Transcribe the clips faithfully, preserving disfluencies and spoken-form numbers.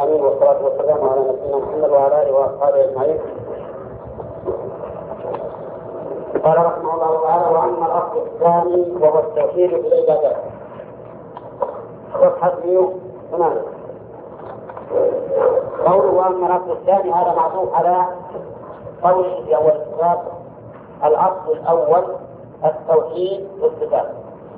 العالمين، والصلاة والسلام على نبينا محمد وعلى آله وأصحابه أجمعين. قال رحمه الله تعالى: وأما الأصل الثاني وهو التوحيد في العبادات. صفحة مئة وثمانية. قوله وأما الأصل الثاني هذا معطوف على قوله في أول الكتاب: الأصل الأول التوحيد في الصفات.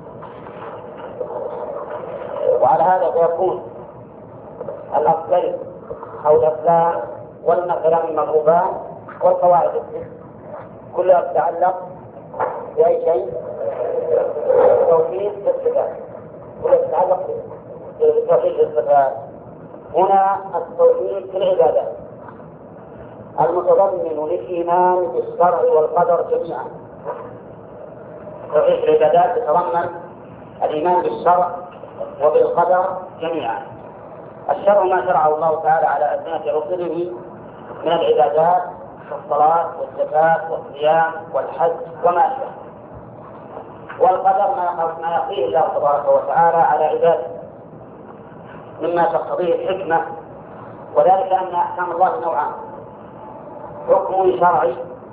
وعلى هذا فيكون الأصلين أو الأصلان والمثلان المضروبان والقواعد الست كلها تتعلق بأي شيء؟ التوحيد في الصفات. كلها تتعلق بالتوحيد في الصفات. هنا التوحيد في العبادات المتضمن للإيمان بالشرع والقدر جميعا. التوحيد في العبادات يتضمن الإيمان بالشرع وبالقدر جميعا. الشرع ما شرعه الله تعالى على ألسنة رسله من العبادات كالصلاة والزكاة والصيام والحج وما أشبه. والقدر ما يقضيه الله تبارك وتعالى على عباده مما تقتضيه الحكمة، وذلك أن أحكام الله نوعان: حكم شرعي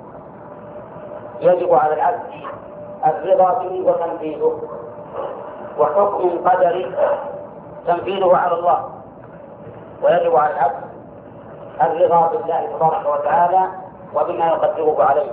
يجب على العبد الرضا به وتنفيذه، وحكم قدري تنفيذه على الله ويجب على العبد الرضا بالله تبارك وتعالى وبما يقدره عليه.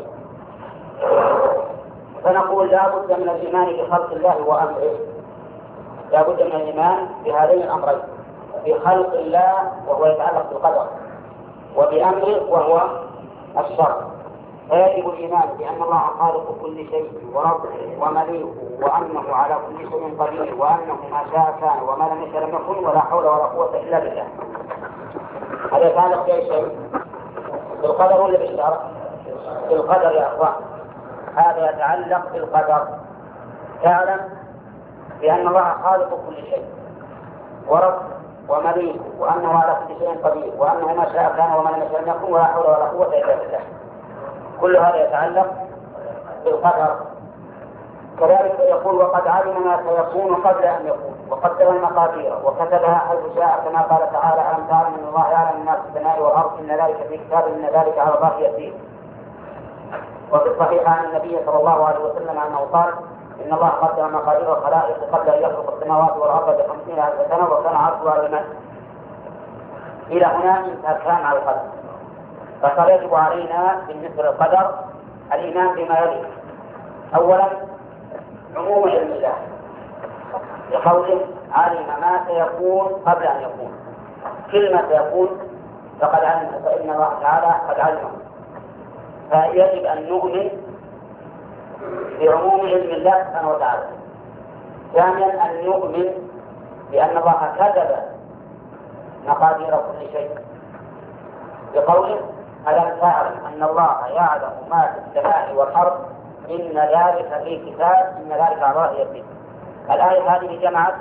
فنقول لا بد من الإيمان بخلق الله وأمره، لا بد من الإيمان بهذين الأمرين: بخلق الله وهو يتعلق بالقدر، وبأمره وهو الشرع. فيجب الإيمان بأن الله خالق كل شيء وربه ومليكه وأنه على كل شيء قدير وأنه ما شاء كان وما لم يشاء لم يكن ولا حول ولا قوة إلا بالله. هذا يتعلق بأي شيء؟ بالقدر ولا بالشرع؟ بالقدر يا أخوان، هذا يتعلق بالقدر. تعلم بأن الله خالق كل شيء ورب ومليك وأنه على كل شيء قدير وأنه ما شاء كان وما لم يشاء لم يكن ولا حول ولا قوة إلا بالله. كل هذا يتعلق بالقدر. كذلك يقول: وقد علم ما سيكون قبل أن يكون وقدر المقادير وكتبها حيث شاء، كما قال تعالى: ألم تعلم أن الله يعلم ما في السماء والأرض إن ذلك في كتاب إن ذلك على الله يسير. وفي الصحيح عن النبي صلى الله عليه وسلم أنه قال: إن الله قدر مقادير الخلائق قبل أن يخلق السماوات والأرض بخمسين ألف سنة وكان عرشه على الماء. إلى هنا انتهى الكلام على القدر. فقد يجب علينا بالنسبة للقدر الإيمان بما يلي: أولا عموم علم الله، بقوله: علم ما سيكون قبل أن يكون. كل ما سيكون فقد علم، فإن الله تعالى قد علمه. فيجب أن نؤمن بعموم علم الله سبحانه وتعالى. ثانيا أن نؤمن بأن الله كتب مقادير كل شيء، بقوله: ألم تعلم أن الله يعلم ما في السماء والأرض إن ذلك في كتاب إن ذلك على الله يسير. الآية هذه جمعت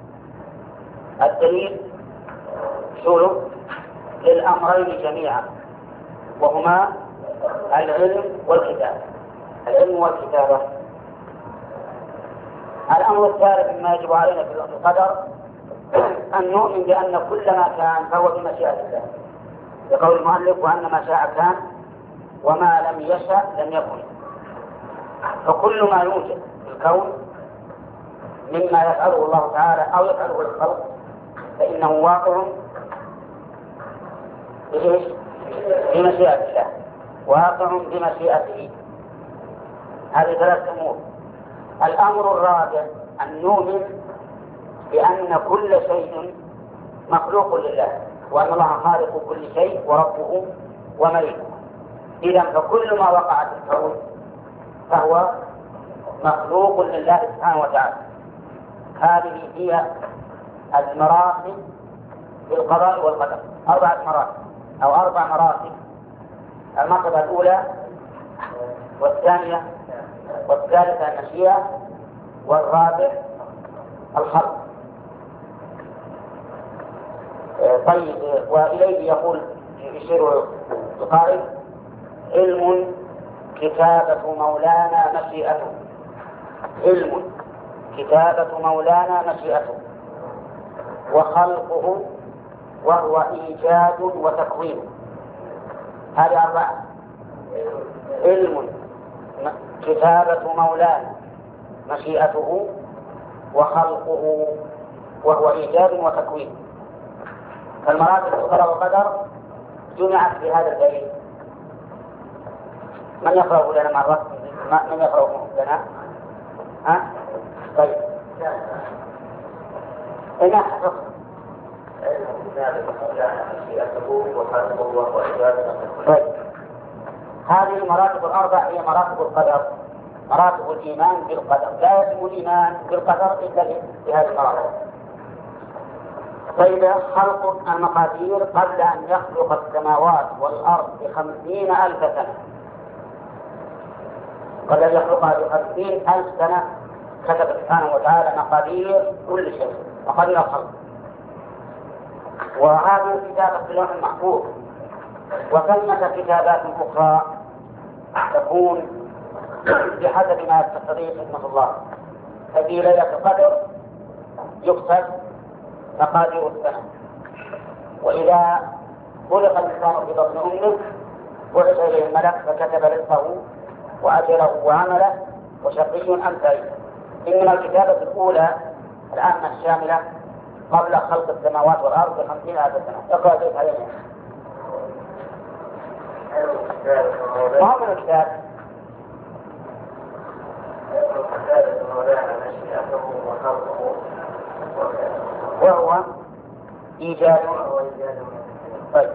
الدليل شروط للأمرين جميعا، وهما العلم والكتابة. العلم والكتابة. الأمر الثالث مما يجب علينا في القدر أن نؤمن بأن كل ما كان فهو بمشيئة الله، بقول المؤلف: وأن ما شاء كان وما لم يشأ لم يكن. فكل ما يوجد في الكون مما يفعله الله تعالى أو يفعله الخلق فإنه واقع بمشيئة الله، واقع بمشيئته. هذه ثلاث أمور. الأمر الرابع أن نؤمن بأن كل شيء مخلوق لله، وأن الله خالق كل شيء وربه ومليكه. إذن فكل ما وقع في الكون فهو مخلوق لله سبحانه وتعالى. هذه هي المراتب في القضاء والقدر، أربعة مراتب أو أربع مراتب: المرتبة الأولى والثانية والثالثة المشيئة والرابع الخلق. طيب، وإليه يقول يشير القائل: علم كتابة مولانا مشيئته. علم كتابة مولانا مشيئته، وخلقه وهو إيجاد وتكوين. هذه أربعة: علم، كتابة مولانا، مشيئته، وخلقه، وهو إيجاد وتكوين. فالمراتب القضاء والقدر جمعت في هذا الدليل. من يقرأه لنا مرة؟ من يقرأه لنا؟ ها؟ طيب. إن حفظ طيب. هذه المراتب الأربع هي مراتب القدر، مراتب الإيمان بالقدر. لا يتم الإيمان بالقدر إلا بهذه المراتب. طيب، خلق المقادير قبل أن يخلق السماوات والأرض بخمسين ألف سنة. قبل أن يخلقها بخمسين ألف سنة كتب سبحانه وتعالى مقادير كل شيء، مقادير الخلق. وهذه كتابة في اللوح المحفوظ. وثمة كتابات أخرى تكون بحسب ما تقتضيه حكمة الله. ففي ليلة القدر يكتب مقادير السنة، وإذا خلق الإنسان في بطن أمه بعث إليه الملك فكتب رزقه وأجله وعمله وشقي أم سعيد. إنما الكتابة الأولى العامة الشاملة قبل خلق السماوات والأرض بخمسين ألف سنة. اقرأ ذلك علينا. ما هو من الكتاب؟ وهو إيجاد. طيب،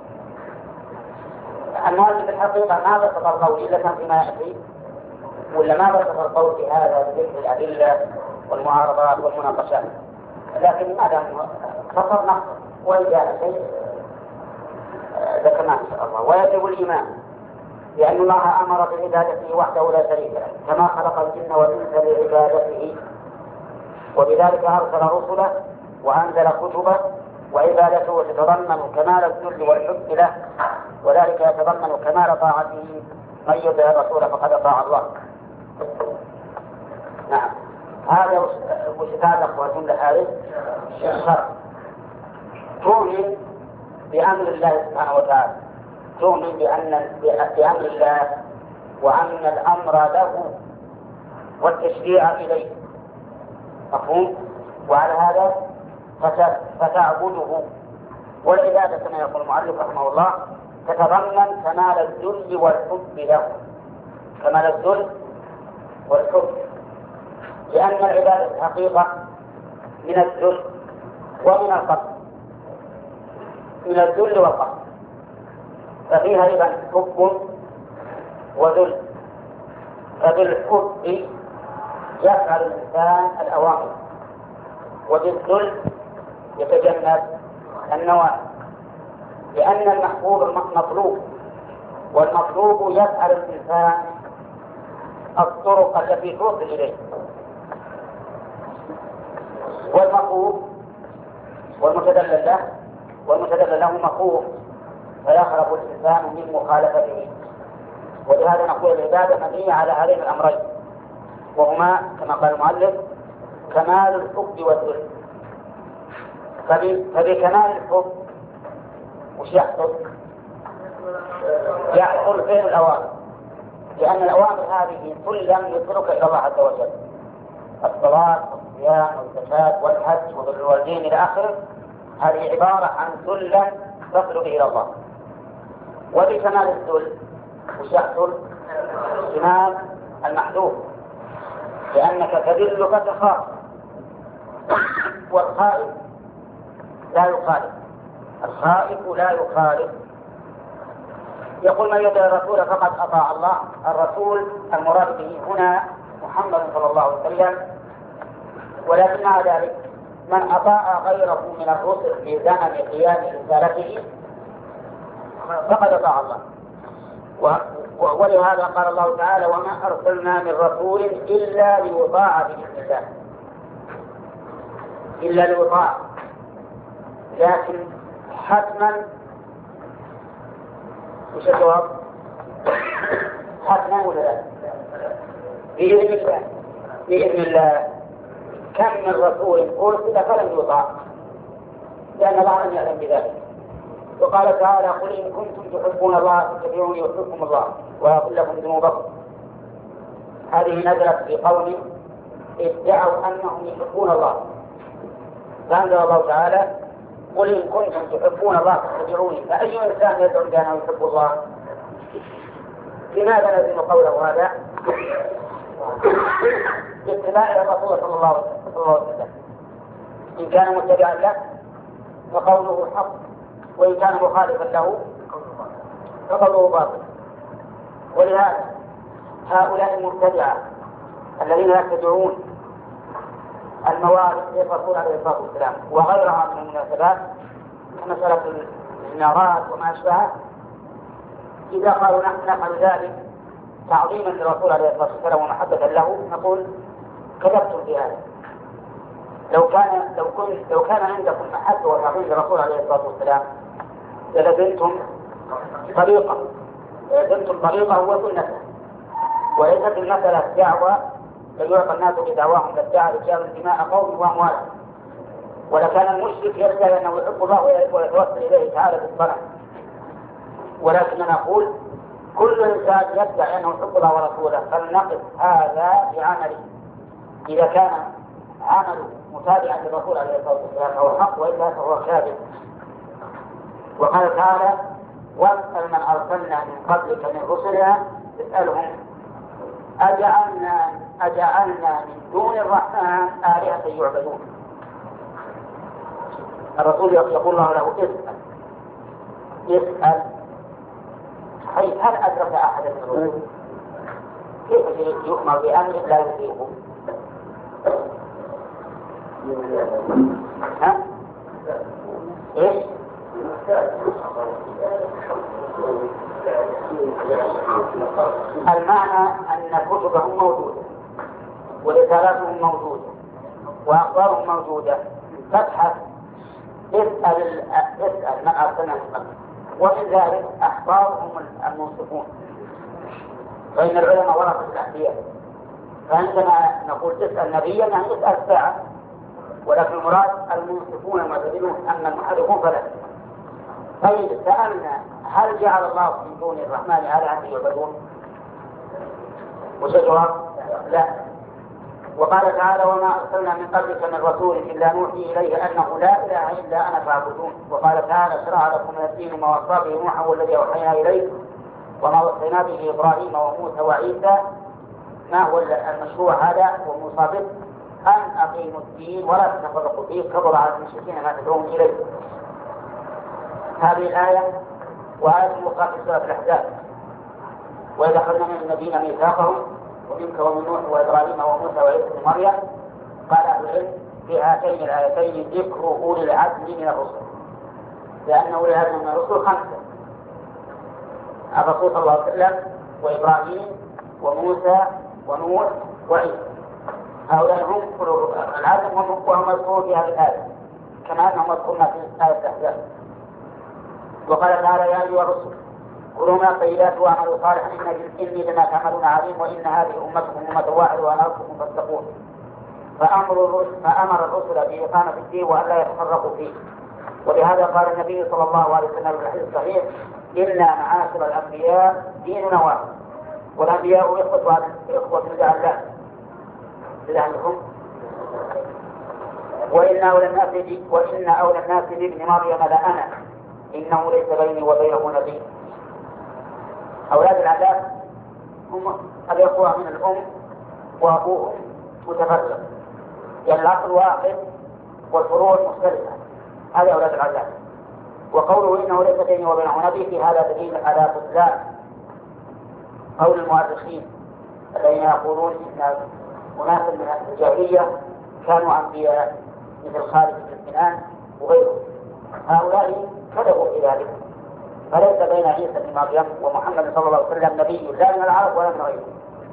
المؤلف في الحقيقة ما بسط القول إلا كان فيما يأتي، ولا ما بسط القول في هذا بذكر الأدلة والمعارضات والمناقشات، لكن ما دام فصلنا وإن جاء شيء ذكرناه إن شاء الله. ويجب الإيمان لأن الله أمر بعبادته وحده لا شريك له، كما خلق الجن والإنس لعبادته، وبذلك أرسل رسله وأنزل كتبه. وعبادته تتضمن كمال الذل والحب له، وذلك يتضمن كمال طاعته. من يطع الرسول فقد أطاع الله. نعم، هذا وشتاد أخوة لهذه الشرط. تؤمن بأمر الله سبحانه وتعالى، تؤمن بأن بأمر الله وأن الأمر له والتشريع إليه، مفهوم؟ وعلى هذا فتعبده. والعبادة كما يقول المؤلف رحمه الله تتضمن كمال الذل والحب له، كمال الذل والحب، لأن العبادة حقيقة من الذل ومن القصد، من الذل والقصد، ففيها أيضا حب وذل. فبالحب يفعل الإنسان الأوامر، وبالذل يتجنب النواهي، لأن المحبوب مطلوب، والمطلوب يفعل الإنسان الطرق التي توصل إليه. والمخوف والمتدلل له والمتدلل له مخوف، فيهرب الإنسان من مخالفته. ولهذا نقول العبادة مبنية على هذين الأمرين، وهما كما قال المؤلف كمال الحب والذل. فبكمال الحب وش يحصل؟ يحصل فعل الأوامر، لأن الأوامر هذه سلم يصلك إلى الله عز وجل. الصلاة والصيام والزكاة والحج وبر الوالدين إلى آخره، هذه عبارة عن سلم تصل به إلى الله. وبكمال الذل وش يحصل؟ اجتناب المحذوف، لأنك تذل فتخاف، والخائف لا يخالف، الخائف لا يخالف. يقول من يطع الرسول فقد أطاع الله. الرسول المراد به هنا محمد صلى الله عليه وسلم، ولكن مع ذلك من أطاع غيره من الرسل في زمن قيام رسالته فقد أطاع الله. ولهذا قال الله تعالى وما أرسلنا من رسول إلا ليطاع بإذن الله، إلا ليطاع. لكن حتما وش الجواب؟ حتما ولا لا؟ بإذن الله، بإذن الله. كم من رسول أرسل فلم يطاع، لأن الله لم يعلم بذلك. وقال تعالى: قل إن كنتم تحبون الله فاتبعوني يحببكم الله ويغفر لكم ذنوبكم. هذه نزلت في قوم ادعوا أنهم يحبون الله، فأنزل الله تعالى: قل إن كنتم تحبون الله فاتبعوني. فأي إنسان يدعو بأنه يحب الله؟ لماذا نزل قوله هذا؟ باتباع الرسول صلى الله عليه وسلم. إن كان متبعا له فقوله حق، وإن كان مخالفا له فقوله باطل. ولهذا هؤلاء المبتدعة الذين يتبعون الموارد للرسول عليه الصلاة والسلام وغيرها من المناسبات كمسألة الإنارات وما أشبهها، إذا قالوا نحن نفعل ذلك تعظيما للرسول عليه الصلاة والسلام ومحبة له، نقول: كذبتم في هذا. لو كان لو كنت لو كان عندكم محبة وتعظيم للرسول عليه الصلاة والسلام للزمتم طريقة لزمتم طريقه وسنته، وليست المسألة دعوة فيعطى الناس بدعواهم كالدعاء رجال دماء قوم وأموالهم. ولكان المشرك يدعي أنه يحب الله ويتوسل إليه تعالى بالصلاة. ولكن نقول: كل إنسان يدعي أنه يحب الله ورسوله فلنقف هذا بعمله. إذا كان عمله متابعا للرسول عليه الصلاة والسلام فهو حق، وإلا فهو كاذب. وقال تعالى: واسأل من أرسلنا من قبلك من رسلنا اسألهم أجعلنا أجعلنا من دون الرحمن آلهة يعبدون. الرسول يقول الله له: اسأل اسأل. حيث هل أدرك أحد من الرسل؟ كيف يؤمر بأمر لا يطيقه؟ ها؟ إيش؟ المعنى أن كتبهم موجودة ورسالاتهم موجودة وأخبارهم موجودة، فابحث اسأل اسأل من أرسلنا من قبل. ومن ذلك أخبارهم المنصفون، فإن العلماء ورثة الأنبياء، فعندما نقول تسأل نبيا يعني اسأل ساعة، ولكن المراد المنصفون المعتدلون، أما المحرفون فلا. طيب سألنا: هل جعل الله من دون الرحمن آلهة يعبدون؟ وش الجواب؟ لا. وقال تعالى: وما أرسلنا من قبلك من رسول إلا نوحي إليه أنه لا إله إلا أنا فاعبدون. وقال تعالى: شرع لكم من الدين ما وصى به نوحا والذي أوحينا إليه وما وصينا به إبراهيم وموسى وعيسى. ما هو المشروع هذا والموصى به؟ أن أقيموا الدين ولا تتفرقوا فيه، كبر على المشركين ما تدعون إليه. هذه الآية وآية أخرى في سورة الأحزاب: وإذا أخذنا من النبيين ميثاقهم ومنك ومن نوح وإبراهيم وموسى وعيسى بن مريم. قال أهل العلم: في هاتين الآيتين ذكر أولي العزم من الرسل، لأن أولي العزم من الرسل خمسة: الرسول صلى الله عليه وسلم وإبراهيم وموسى ونوح وعيسى. هؤلاء هم أولو العزم وهم مذكورون في هذه الآية كما أنهم مذكورون في آية الأحزاب. وقال تعالى: يا أيها الرسل كلوا من الطيبات واعملوا صالحا إني بما تعملون عليم وإن هذه أمتكم أمة واحدة وأنا ربكم فاتقون. فأمر فأمر الرسل بإقامة الدين وأن لا يتفرقوا فيه. ولهذا قال النبي صلى الله عليه وسلم في الحديث الصحيح: إنا معاشر الأنبياء ديننا واحد والأنبياء إخوة إخوة لله لعلكم وإن أولى الناس وإن أولى الناس بابن مريم لأنا إنه ليس بيني وبينه نبي. أولاد العذاب هم الإخوة من الأم وأبوهم متفرق، يعني الأصل واحد والفروع مختلفة. هذا أولاد العذاب. وقوله إنه ليس بيني وبينه نبي في هذا دليل على بطلان قول المؤرخين الذين يقولون إن أناس من الجاهلية كانوا أنبياء مثل خالد بن سنان وغيره. هؤلاء كذبوا في ذلك. فليس بين عيسى بن مريم ومحمد صلى الله عليه وسلم نبي لا من العرب ولا من غيره.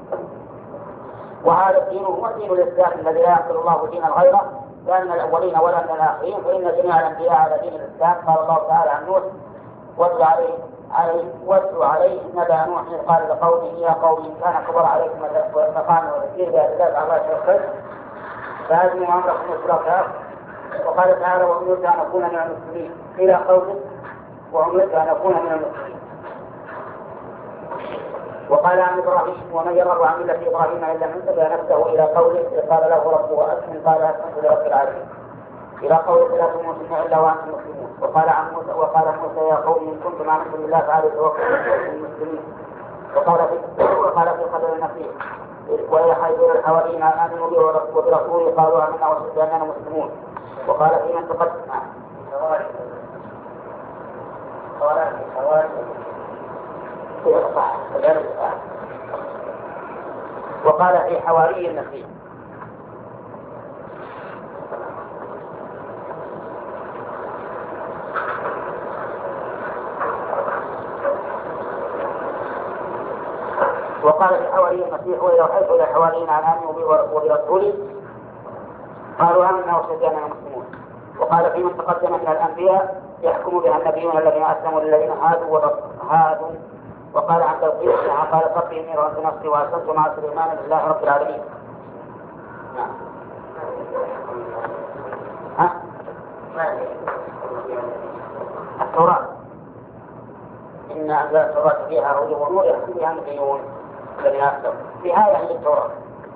وهذا الدين هو دين الإسلام الذي لا يقبل الله دينا غيره لا من الأولين ولا من الآخرين، فإن جميع الأنبياء على دين الإسلام. قال الله تعالى عن نوح: واتل عليه عليه واتل عليه نبأ نوح قال لقومه يا قوم إن كان كبر عليكم مقامي وتذكير بآيات الله تعالى الخير فأزموا أمركم وشركاء وقال تعالى وأمرت أن أكون من المسلمين إلى قوله وأمرت أن أكون من المسلمين. وقال عن إبراهيم ومن يرغب عن ملة إبراهيم إلا من سفه نفسه إلى قوله قال له ربه أسلم قال أسلمت لرب العالمين إلى قوله لا تموتن إلا وأنتم مسلمون. وقال عن موسى وقال موسى يا قوم إن كنتم آمنتم بالله فعليه توكلوا وكونوا المسلمين. وقال في وقال في قدر النفير ويحيدون الحواريين آمنوا به وبرسوله قالوا آمنا واشهدوا أننا مسلمون. وقال في من تقدم وقال في حواري النفير وقال في حواري المسيح وإذا حيث إلى حواريين عن آمنوا به وبرسوله قالوا آمنا واشهدوا أننا مسلمون. وقال في من تقدم من الأنبياء يحكم بها النبيون الذين أسلموا للذين هادوا وهادوا. وقال عن توقيف قال ربي إني رأيت نفسي وأسلمت مع سليمان لله رب العالمين. ها؟ التوراة إن أنزل التوراة فيها هدى ونور يحكم بها النبيون الذين أسلموا في هذا عند التوراة.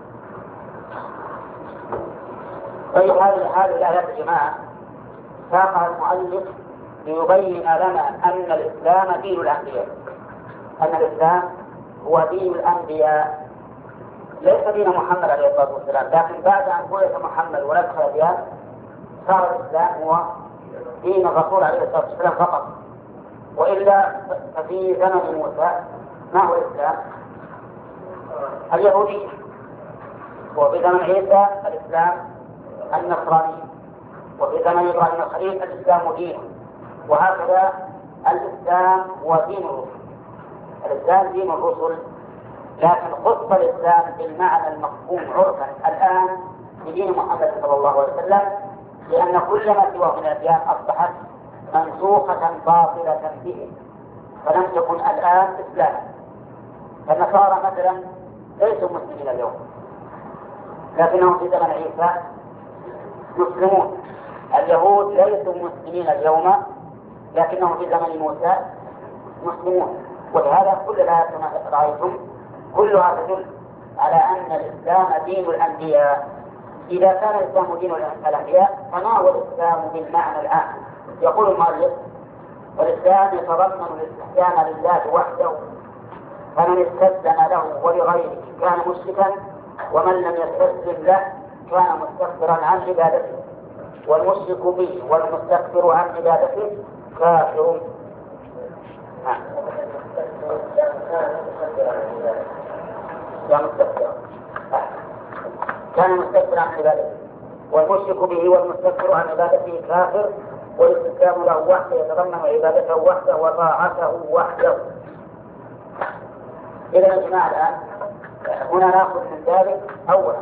طيب هذه هذه الآيات يا جماعة ساقها المؤلف ليبين لنا أن الإسلام دين الأنبياء، أن الإسلام هو دين الأنبياء ليس دين محمد عليه الصلاة والسلام. لكن بعد أن بعث محمد ونسخ الأديان صار الإسلام هو دين الرسول عليه الصلاة والسلام فقط. وإلا ففي زمن موسى ما هو الإسلام؟ اليهودية. وفي زمن عيسى الإسلام النصراني. وفي زمن إبراهيم الخليل الإسلام دينه. وهكذا الإسلام هو دين الرسل. الإسلام دين الرسل، لكن خص الإسلام بالمعنى المفهوم عرفا الآن بدين محمد صلى الله عليه وسلم، لأن كل ما سواه من الأديان أصبحت منسوخة باطلة به فلم تكن الآن إسلاما. فالنصارى مثلا ليسوا مسلمين اليوم، لكنهم في زمن عيسى مسلمون. اليهود ليسوا مسلمين اليوم، لكنهم في زمن موسى مسلمون. ولهذا كل الآيات كما رأيتم كلها تدل على أن الإسلام دين الأنبياء. إذا كان الإسلام دين الأنبياء فما هو الإسلام بالمعنى العام؟ يقول المؤلف والإسلام يتضمن الاستسلام لله وحده، فمن استسلم له ولغيره كان مشركا، ومن لم يستسلم له كان مستكبرا عن عبادته، والمشرك به والمستكبر عن عبادته كافر. كان مستكبرا كان مستكبرا عن عبادته، والمشرك به والمستكبر عن عبادته كافر، والاستسلام له وحده يتضمن عبادته وحده وطاعته وحده. إذا يا جماعة الآن هنا نأخذ من ذلك أولا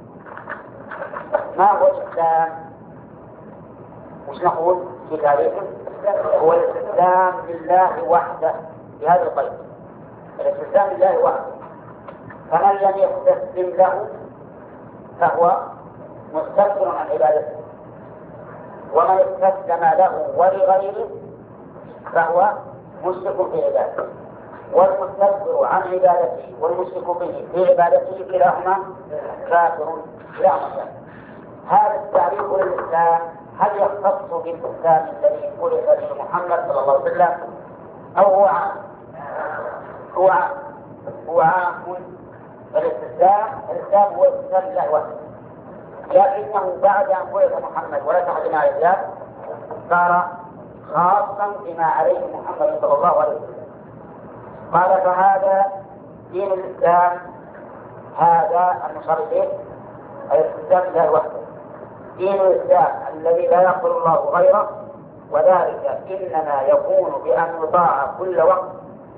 ما هو الإسلام؟ وش نقول في تاريخه؟ هو الاستسلام لله وحده بهذا القيد، الاستسلام لله وحده. فمن لم يستسلم له فهو مستكبر عن عبادته، ومن استسلم له ولغيره فهو مشرك في عبادته. والمستكبر عن عبادته والمشرك به في عبادته كلاهما كافر لا مكان. هذا التعريف للإسلام هل يختص بالإسلام الذي خلق به محمد صلى الله عليه وسلم أو هو عام؟ هو عام هو عام الاستسلام. الإسلام هو استسلام لله وحده، لكنه بعد أن خلق محمد ونسخ بما عليه صار خاصا بما عليه محمد صلى الله عليه وسلم. قال فهذا دين الإسلام، هذا المشار إليه الاستسلام لله وحده. دين الإسلام الذي لا يقبل الله غيره، وذلك إنما يكون بأن يطاع كل وقت،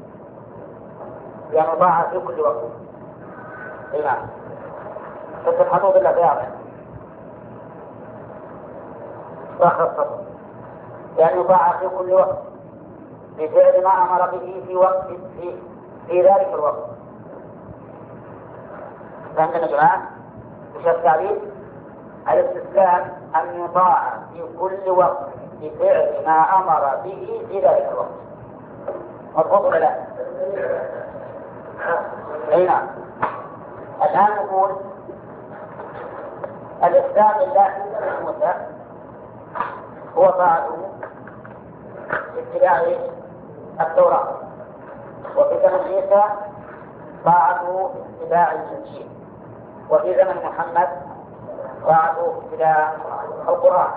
بأن يطاع في كل وقت. إيمان فتحطوا بالله بياضا وخصصوا بأن يطاع في كل وقت بفعل ما أمر به في وقت في, في ذلك الوقت. فهمتنا يا جماعة؟ وش التعبير؟ الاستسلام أن يطاع في كل وقت بفعل ما أمر به في ذلك الوقت. مضبوط ولا لا؟ أي نعم. الآن نقول الإسلام لله موسى هو طاعته اتباع التوراة، وفي زمن عيسى طاعته اتباع الإنجيل، وفي زمن محمد طاعته اتباع القرآن.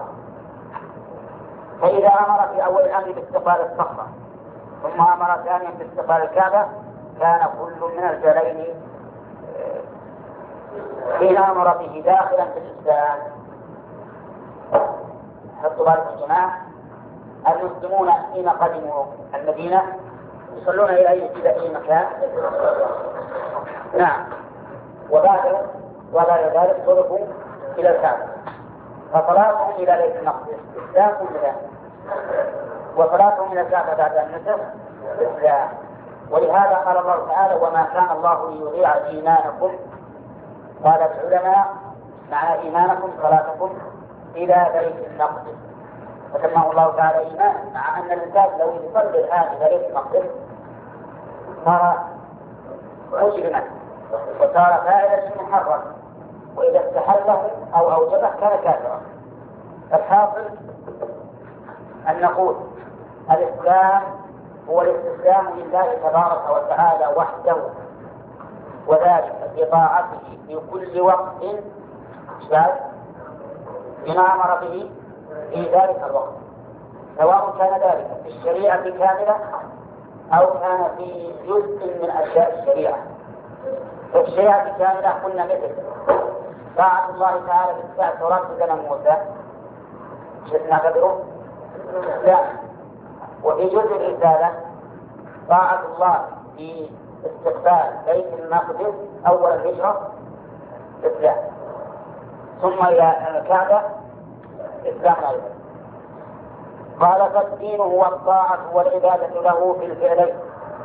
فإذا أمر في أول الأمر باستقبال الصخرة ثم أمر ثانيا باستقبال الكعبة كان كل من الجلين حين أمر به داخلا في الإسلام. حطوا بالكم يا جماعة، المسلمون حين قدموا المدينة يصلون إلى أي مكان؟ نعم. وبعد وبعد ذلك صرفوا إلى الكعبة، فصلاتهم إلى بيت المقدس إسلام كلها، وصلاتهم إلى الكعبة بعد النسخ إسلام. ولهذا قال الله تعالى: وما كان الله ليضيع إيمانكم. قال العلماء: معنى إيمانكم صلاتكم إلى بيت المقدس، فسماه الله تعالى إيمان، مع أن الإنسان لو يصلي الآن إلى بيت المقدس صار مجرما وصار فاعلا محرما، وإذا استحله أو أوجبه كان كافرا. الحاصل أن نقول الإسلام هو الاستسلام لله تبارك وتعالى وحده، وذلك بطاعته في كل وقت بما أمر به في ذلك الوقت، سواء كان ذلك في الشريعة كاملة أو كان في جزء من أشياء الشريعة. في الشريعة كاملة قلنا مثل طاعة الله تعالى باتباع التوراة في زمن موسى نعتبره إسلام، وفي جزء الرسالة طاعة الله في استقبال بيت المقدس أول الهجرة إسلام، ثم إلى الكعبة إسلام أيضا. قال: فالدين هو الطاعة والعبادة له في الفعلين.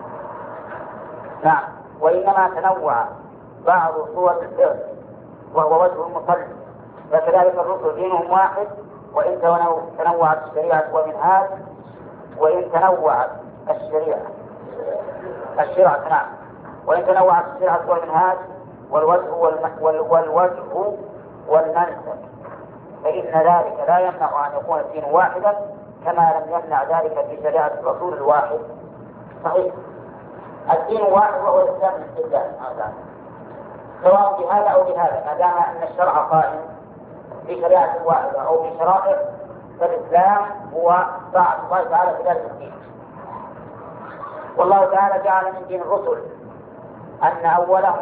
نعم. وإنما تنوع بعض صور الفعل وهو وجه المصلي، فكذلك الرسل دينهم واحد، وإن تنوعت الشريعة والمنهاج، وإن تنوعت الشريعة الشريعة نعم وإن تنوعت الشريعة والمنهاج والوجه والوجه والمنسك، فإن ذلك لا يمنع أن يكون الدين واحدا، كما لم يمنع ذلك في شريعة الرسول الواحد. صحيح، الدين واحد وهو الإسلام الاستقلال، سواء بهذا أو بهذا، ما دام أن الشرع قائم في شريعة واحدة أو في شرائع، فالإسلام هو طاعة الله تعالى في ذلك الدين. والله تعالى جعل من دين الرسل أن أولهم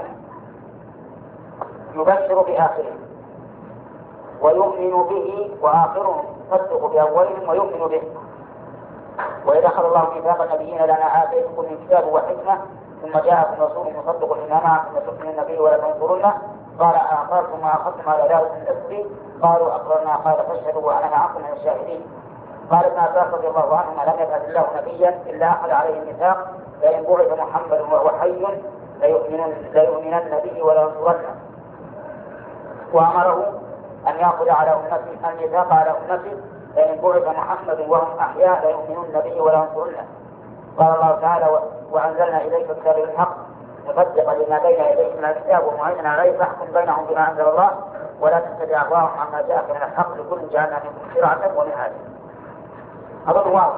يبشر بآخرهم ويؤمن به، وآخرهم يصدق بأولهم ويؤمن به. وإذا أخذ الله ميثاق النبيين لنا آتيتكم من كتاب وحكمة ثم جاءكم رسول مصدق لما معكم لتؤمنوا النبي ولا تنصرونه قال أأقررتم وأخذتم على ذلك من إصري قالوا أقررنا قال فاشهدوا وأنا معكم من الشاهدين. قال ابن عباس رضي الله عنهما: لم يبعث الله نبيا إلا أخذ عليه الميثاق لئن بعث محمد وهو حي ليؤمنن به ولا ينصرنه، وأمره أن يأخذ على أمته الميثاق على أمته لئن بعث محمد وهم أحياء ليؤمنن به ولا ينصرنه. قال الله تعالى: وأنزلنا إليك الكتاب بالحق مصدقا لما بين يديه من الكتاب ومهيمنا عليه فاحكم بينهم بما أنزل الله ولا تتبع أهواءهم عما جاءك من الحق لكل جعلنا منكم شرعة ومنهاجا. أظن واضح،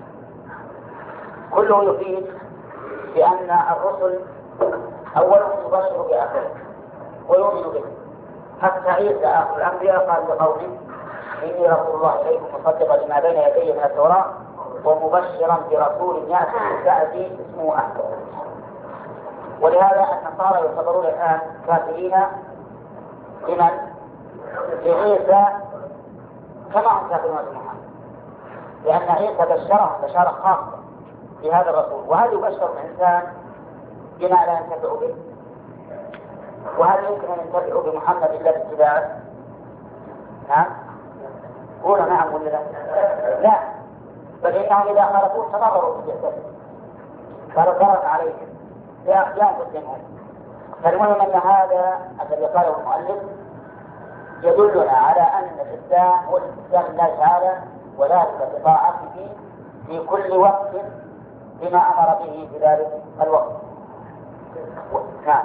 كله يفيد بأن الرسل أولهم يبشر بآخره ويؤمن به، حتى عيسى آخر الأنبياء قال لقومه: إني رسول الله إليكم مصدقا لما بين يديه من التوراة ومبشرا برسول يأتي من بعدي اسمه أحمد. ولهذا النصارى يعتبرون الآن كافرين لمن؟ لعيسى كما هم كافرون بمحمد، لأن عيسى بشرهم بشارة خاصة بهذا الرسول، وهل يبشر الإنسان بما لا ينتفع به؟ وهل يمكن أن ينتفع بمحمد إلا باتباعه؟ نعم؟ قولوا نعم ولا لا؟ لا، بل إنهم إذا خالفوه تضرروا في جسده فضرت عليهم ينقص منهم. فالمهم أن هذا الذي قاله المؤلف يدلنا على أن الإسلام هو الاستسلام لله تعالى، وذلك بطاعته في كل وقت بما أمر به في ذلك الوقت. نعم.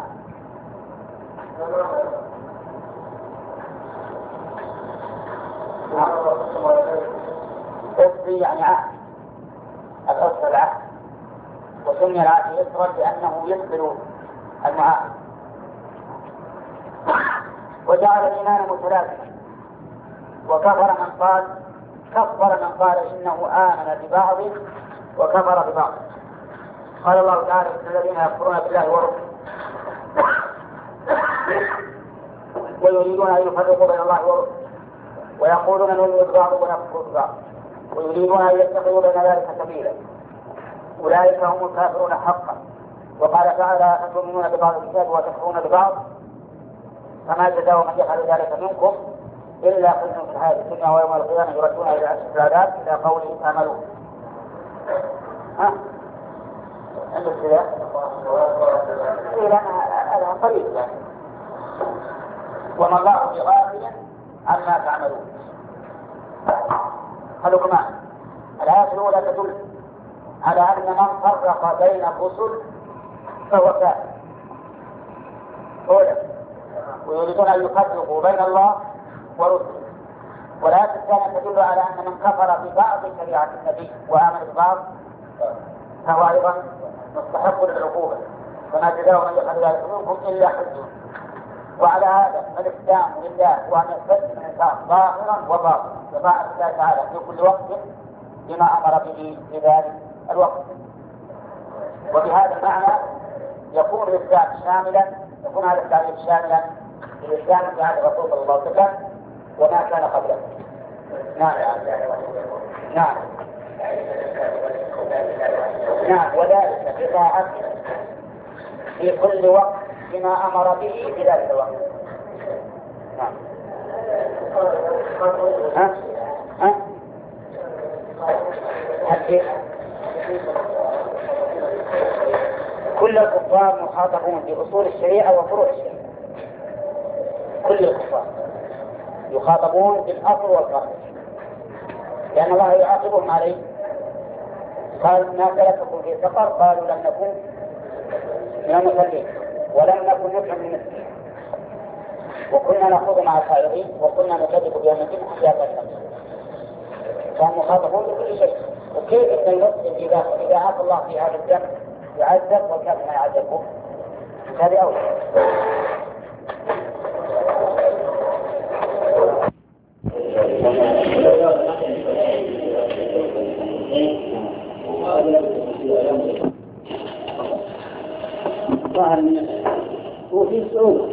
إسري يعني عهد، الأصل العهد، وسمي العهد إسرا لأنه يدخل المعاهد. وجعل الإيمان متلازما، وكفر من قال كفر من قال إنه آمن ببعض وكفر ببعض. قال الله تعالى: الذين يكفرون بالله ورسله ويريدون أن يفرقوا بين الله ورسله ويقولون نؤمن ببعض ونكفر ببعض ويريدون أن يتخذوا بين ذلك سبيلا أولئك هم الكافرون حقا. وقال تعالى: أتؤمنون ببعض الكتاب وتكفرون ببعض فما جزاء من يفعل ذلك منكم إلا خزي في الحياة الدنيا ويوم القيامة يردون إلى أشد العذاب إلى قوله اعملوا. ها؟ عندك كذا؟ إيه هذا قريب يعني. وما الله بغافل عما تعملون. قالوا كمان الآية الأولى تدل على أن من فرق بين الرسل فهو كافر أولا، ويريدون أن يفرقوا بين الله ورسله. والآية الثانية تدل على أن من كفر ببعض شريعة النبي وآمن ببعض فهو أيضا مستحق للعقوبة، فما جزاء من يفعل ذلك منكم إلا خزي. وعلى هذا فالإسلام لله وأن يستسلم الإنسان ظاهرا وباطنا بطاعة الله تعالى في كل وقت بما أمر به في ذلك الوقت. وبهذا المعنى يكون الإسلام شاملا، يكون هذا التعريف شاملا للإسلام في عهد الرسول صلى الله عليه وسلم وما كان قبله. نعم نعم نعم وذلك بطاعته في كل وقت بما أمر به في ذلك الوقت. نعم. ها؟ ها؟ حتى كل الكفار مخاطبون بأصول الشريعة وفروع الشريعة. كل الكفار يخاطبون بالأصل والفرع، لأن الله يعاقبهم عليه. قال: ما سلككم في سقر؟ قالوا: لم نكن من المصلين ولم نكن نطعم المسكين وكنا نخوض مع الخائضين وكنا نكذب بيوم الدين حتى أتانا. فهم مخاطبون بكل شيء. وكيف أن المسلم إذا إذا عاق الله في هذا الذنب يعذب والكافر ما يعذبه؟ هذه أول. ظاهر من هو في صعوبة.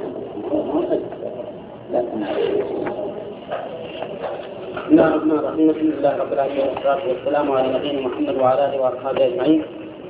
بسم الله الرحمن الرحيم. الحمد لله رب العالمين والصلاة والسلام على نبينا محمد وعلى آله وأصحابه أجمعين.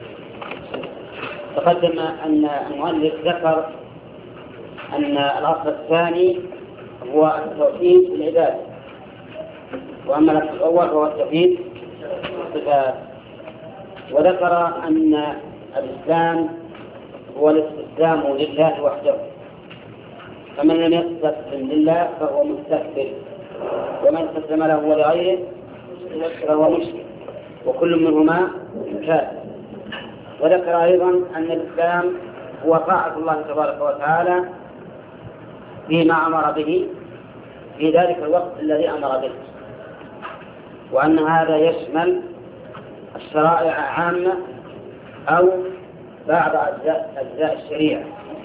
تقدم أن المؤلف ذكر أن الأصل الثاني هو التوحيد في العبادة، وأما الأصل الأول هو التوحيد في الصفات. وذكر أن الإسلام هو الاستسلام لله وحده، فمن لم يستسلم لله فهو مستكبر، ومن استسلم له ولغيره فهو مشرك، وكل منهما كافر. وذكر أيضا أن الإسلام هو طاعة الله تبارك وتعالى فيما أمر به في ذلك الوقت الذي أمر به، وأن هذا يشمل الشرائع عامة أو بعض أجزاء, أجزاء الشريعة.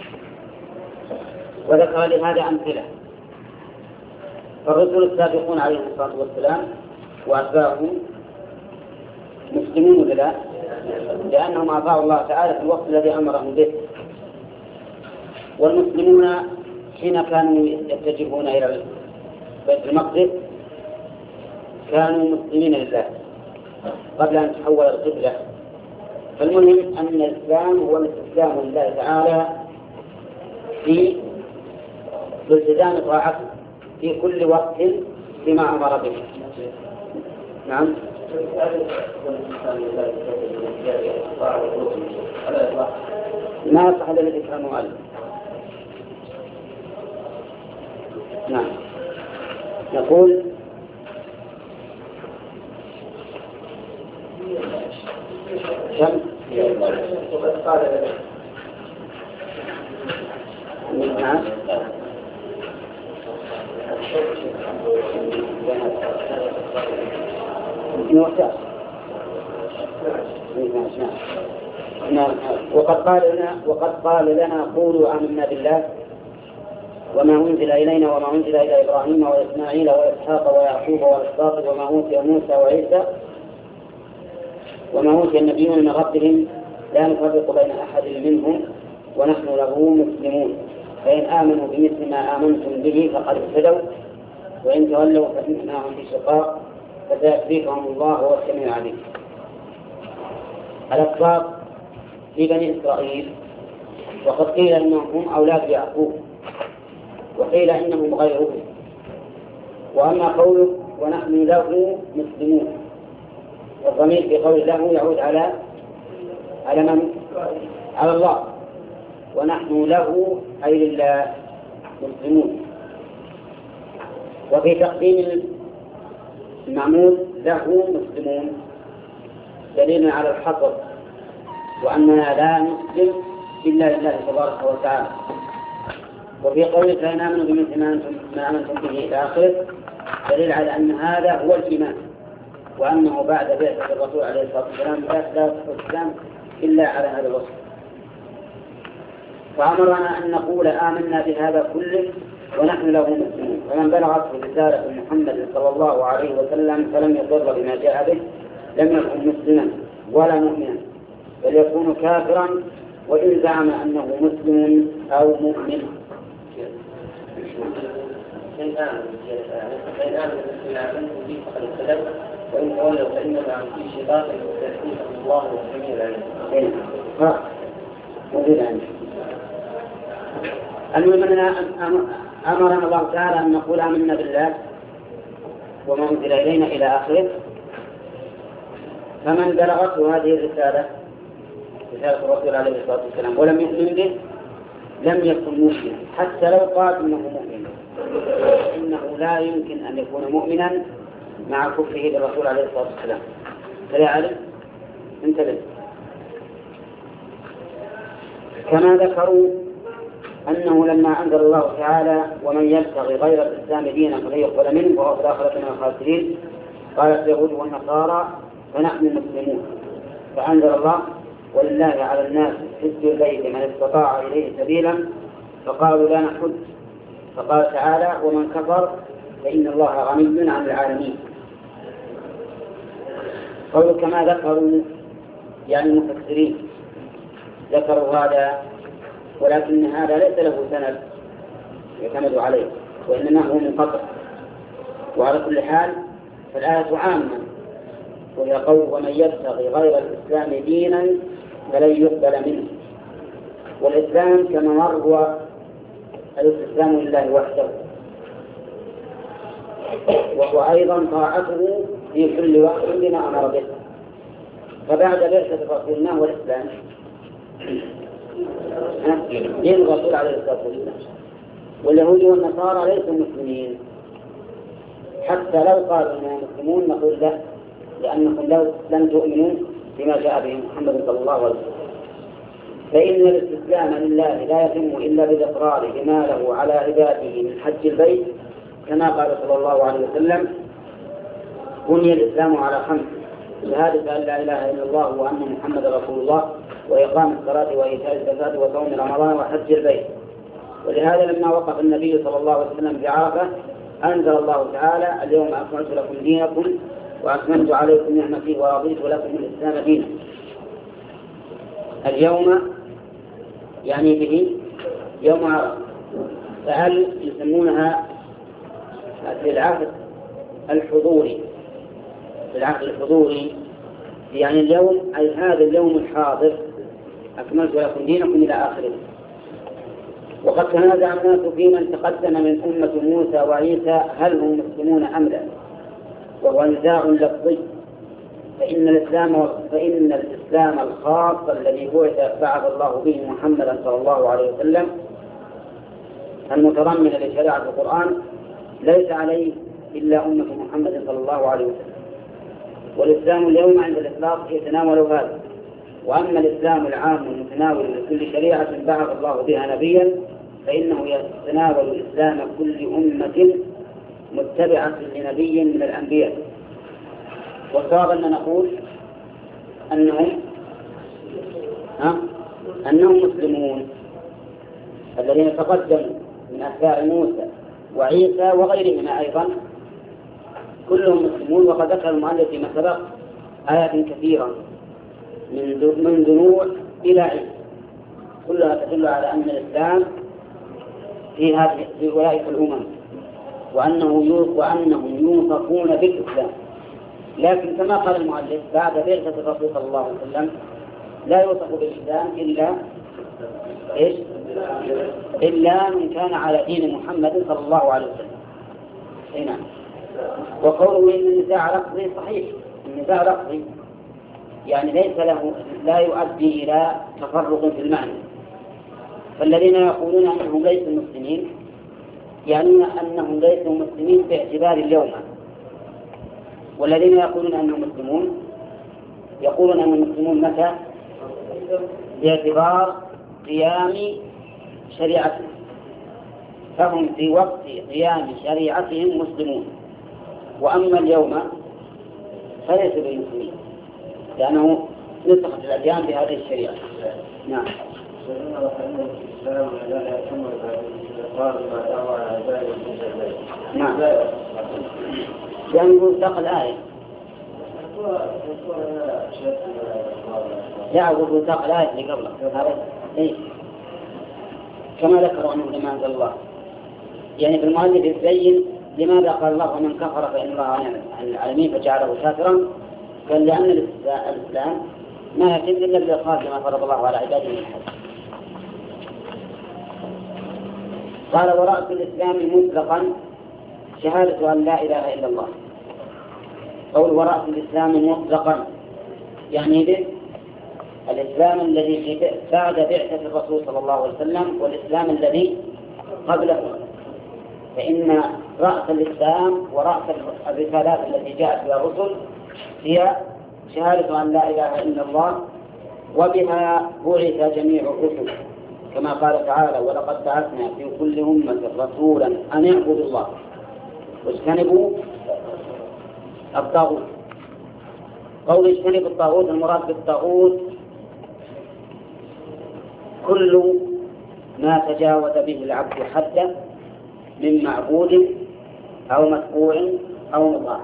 وذكر لهذا أمثلة. فالرسل السابقون عليهم الصلاة والسلام وأتباعهم مسلمون لله، لأنهم أطاعوا الله تعالى في الوقت الذي أمرهم به. والمسلمون حين كانوا يتجهون إلى بيت المقدس كانوا مسلمين لله قبل أن تحول القبلة. فالمهم أن الإسلام هو الاستسلام لله تعالى في التزام طاعته في كل وقت بما أمر به. نعم. ما يصح هذا الذي كان مؤلف. نعم. نقول كم؟ نعم. وقد قال لنا وقد قال لنا قولوا آمنا بالله وما أنزل إلينا وما أنزل إلى إبراهيم وإسماعيل وإسحاق ويعقوب والأسباط وما أوتي موسى وعيسى وما أوتي النبيون من ربهم لا نفرق بين أحد منهم ونحن له مسلمون فإن آمنوا بمثل ما آمنتم به فقد اهتدوا وإن تولوا فإنما هم في شقاق فسيكفيكهم الله هو السميع العليم. الأسباط في بني إسرائيل وقد قيل إنهم هم أولاد يعقوب وقيل إنهم غيرهم. وأما قوله ونحن له مسلمون والضمير في قول له يعود على على من؟ على الله. ونحن له أي لله مسلمون. وفي تقديم المعمول له مسلمون دليل على الحصر وأننا لا نسلم إلا لله تبارك وتعالى. وفي قوله فإن آمنوا بمثل ما آمنتم به إلى آخره دليل على أن هذا هو الإيمان وأنه بعد بعثة الرسول عليه الصلاة والسلام لا يصح الإسلام إلا على هذا الوصف. فأمرنا أن نقول آمنا بهذا كله ونحن له مسلمون. فمن بلغته رسالة محمد صلى الله عليه وسلم فلم يضر بما جاء به لم يكن مسلما ولا مؤمنا بل يكون كافرا وإن زعم أنه مسلم أو مؤمن. فإن آمنوا بما آمنتم به فقد اهتدوا وإن تولوا فإنما هم في شقاق فسيكفيكهم الله هو السميع العليم. المهم أننا أمرنا الله تعالى أن نقول آمنا بالله وما أنزل إلينا إلى آخره. فمن بلغته هذه الرسالة رسالة الرسول عليه الصلاة والسلام ولم يؤمن به لم يكن مؤمنا حتى لو قال إنه مؤمن إنه لا يمكن أن يكون مؤمنا مع كفره بالرسول عليه الصلاة والسلام. فلا يعلم انتبه. كما ذكروا أنه لما أنزل الله تعالى ومن يبتغي غير الإسلام دينا فلن يقبل منه وهو في الآخرة من الخاسرين قالت اليهود والنصارى فنحن مسلمون. فأنزل الله ولله على الناس حج البيت من استطاع إليه سبيلا فقالوا لا نحج. فقال تعالى ومن كفر فإن الله غني عن العالمين. قالوا كما ذكروا يعني المفسرين ذكروا هذا ولكن هذا ليس له سند يعتمد عليه وإنما هو منقطع. وعلى كل حال فالآية عامة وهي قول ومن يبتغي غير الإسلام دينا فلن يقبل منه. والإسلام كما مر هو الاستسلام لله وحده وهو أيضا طاعته في كل وقت بما أمر به. فبعد بعثة الرسول ما هو الإسلام؟ دين الرسول عليه الصلاة والسلام. واليهود والنصارى ليسوا مسلمين حتى لو قالوا إنهم مسلمون نقول لا لأنكم لو لم تؤمنوا بما جاء به محمد صلى الله عليه وسلم. فإن الاستسلام لله لا يتم إلا بالإقرار بما له على عباده من حج البيت كما قال صلى الله عليه وسلم بني الإسلام على خمس: شهادة أن لا إله إلا الله وأن محمد رسول الله وإقام الصلاة وإيتاء الزكاة وصوم رمضان وحج البيت. ولهذا لما وقف النبي صلى الله عليه وسلم بعرفة أنزل الله تعالى اليوم أكملت لكم دينكم وأكملت عليكم نعمتي ورضيت لكم الإسلام دينا. اليوم يعني به يوم عرفة. فهل يسمونها في العهد الحضوري في العهد الحضوري يعني اليوم أي هذا اليوم الحاضر أكملت لكم دينكم إلى آخره. وقد تنازع الناس في من تقدم من أمة موسى وعيسى هل هم مسلمون أم لا، وهو نزاع لفظي. فإن الإسلام فإن الإسلام الخاص الذي بعث بعث الله به محمدا صلى الله عليه وسلم المتضمن لشريعة القرآن ليس عليه إلا أمة محمد صلى الله عليه وسلم. والإسلام اليوم عند الإطلاق يتناول هذا. وأما الإسلام العام المتناول لكل شريعة بعث الله بها نبيا فإنه يتناول الإسلام كل أمة متبعة لنبي من الأنبياء. والصواب أن نقول أنهم ها أنهم مسلمون الذين تقدموا من أتباع موسى وعيسى وغيرهما أيضا كلهم مسلمون. وقد ذكر المؤلف فيما سبق آيات كثيرة من نوح إلى عيسى كلها تدل على أن الإسلام في هذه في أولئك الأمم وأنه وأنهم يوصفون بالإسلام. لكن كما قال المؤلف بعد بعثة الرسول صلى الله عليه وسلم لا يوصف بالإسلام إلا إيش؟ إلا من كان على دين محمد صلى الله عليه وسلم. هنا وقوله إن النزاع لفظي صحيح. النزاع لفظي يعني ليس له لا يؤدي إلى تفرق في المعنى. فالذين يقولون أنهم ليسوا مسلمين يعني أنهم ليسوا مسلمين باعتبار اليوم، والذين يقولون أنهم مسلمون يقولون أنهم مسلمون متى؟ باعتبار قيام شريعتهم، فهم في وقت قيام شريعتهم مسلمون. وأما اليوم فليسوا بمسلمين لأنه نسخت الأديان بهذه الشريعة. نعم. نعم. يعني ساق الآية. لا أقول ساق الآية اللي قبله. إيه؟ كما ذكروا أنه لما أنزل الله. يعني في المؤلف يبين لماذا قال الله ومن كفر فإن الله عن العالمين فجعله كافرا. قال لأن الإسلام ما يتم إلا بالإخلاص لما فرض الله على عباده من الحج. قال ورأس الإسلام مطلقا شهادة أن لا إله إلا الله. قول ورأس الإسلام مطلقا يعني به الإسلام الذي بعد بعثة الرسول صلى الله عليه وسلم والإسلام الذي قبله. فإن رأس الإسلام ورأس الرسالات التي جاءت بها الرسل هي شهادة أن لا إله إلا الله وبها بعث جميع الرسل كما قال تعالى ولقد بعثنا في كل أمة رسولا أن يعبدوا الله واجتنبوا الطاغوت. قول اجتنبوا الطاغوت المراد بالطاغوت كل ما تجاوز به العبد حده من معبود أو متبوع أو مطاع.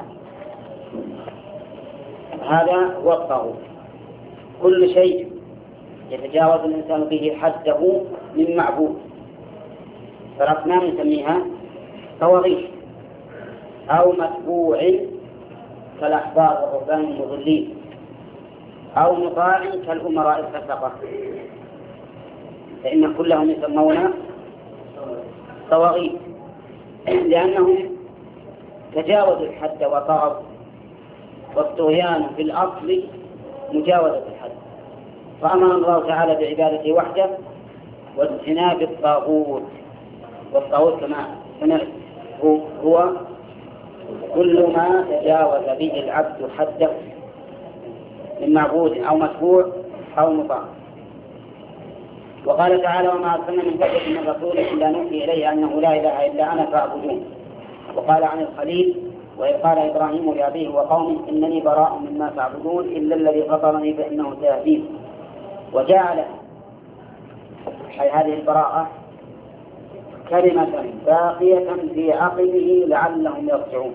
هذا هو الطاغوت كل شيء يتجاوز الإنسان به حده من معبود. فالأصنام نسميها طواغيت أو متبوع كالأحبار والرهبان المضلين أو مطاع كالأمراء الفسقة فإن كلهم يسمون طواغيت لأنهم تجاوزوا الحد وطغوا. والطغيان في الأصل مجاوزة الحد. فأمر الله تعالى بعبادته وحده واجتناب الطاغوت. والطاغوت كما سمعت هو كل ما تجاوز به العبد حده من معبود أو متبوع أو مطاع. وقال تعالى وما أرسلنا من قبلك من رسول إلا نوحي إليه أنه لا إله إلا أنا فاعبدون. وقال عن الخليل وإذ قال إبراهيم لأبيه وقومه إنني براء مما تعبدون إلا الذي فطرني فإنه سيهدين. وجعل هذه البراءة كلمة باقية في عقبه لعلهم يرجعون.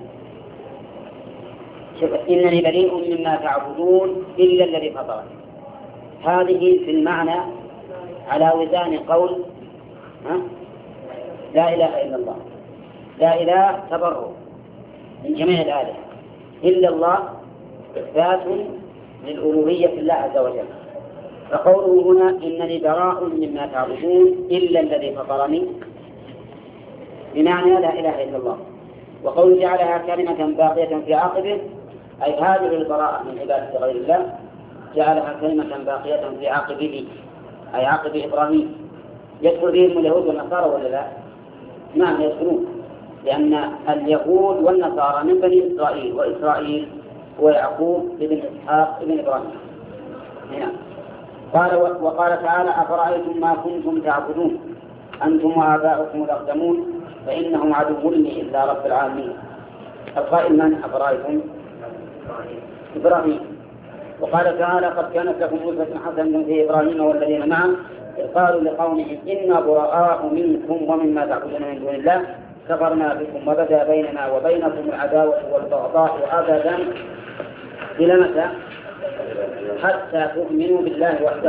إنني بريء مما تعبدون إلا الذي فطرني. هذه في المعنى على وزان قول ها؟ لا إله إلا الله. لا إله تبرؤ من جميع الآلهة إلا الله إثبات للألوهية الله عز وجل. فقوله هنا إنني براء مما تعبدون إلا الذي فطرني بمعنى لا إله إلا الله. وقوله جعلها كلمة باقية في عقبه أي هذه البراءة من عبادة غير الله جعلها كلمة باقية في عقبه أي عقب إبراهيم. يدخل بهم اليهود والنصارى ولا لا؟ نعم يدخلون لأن اليهود والنصارى من بني إسرائيل، وإسرائيل ويعقوب ابن إسحاق ابن إبراهيم. هنا قال وقال تعالى أفرأيتم ما كنتم تعبدون أنتم وآباؤكم الأقدمون فإنهم عدو لي إلا رب العالمين. القائل من؟ أفرأيتم إبراهيم. وقال تعالى قد كانت لكم أسوة حسنة في إبراهيم والذين معه إذ قالوا لقومهم إنا براء منكم ومما تعبدون من دون الله كفرنا بكم وبدا بيننا وبينكم العداوة والبغضاء أبدا إلى متى؟ حتى تؤمنوا بالله وحده.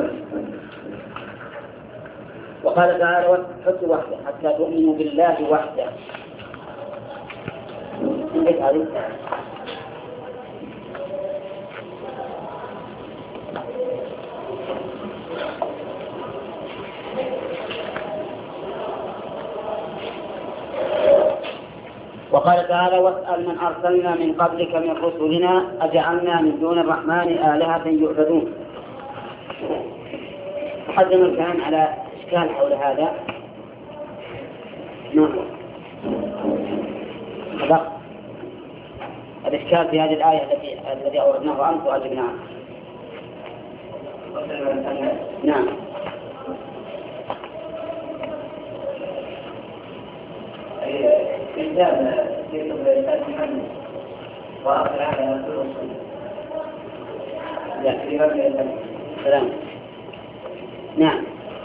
وقال تعالى حتى وحده حتى تؤمنوا بالله وحده. ايش هذه؟ وقال تعالى واسأل من أرسلنا من قبلك من رسلنا أجعلنا من دون الرحمن آلهة يعبدون. تقدم الكلام على إشكال حول هذا. نعم. هذا الإشكال في هذه الآية التي الذي أوردناه أنت وأجبنا عنه. نعم. إنسان يكتب الإنسان محمد وأخر على كل رسول لا في ربي سلام. نعم.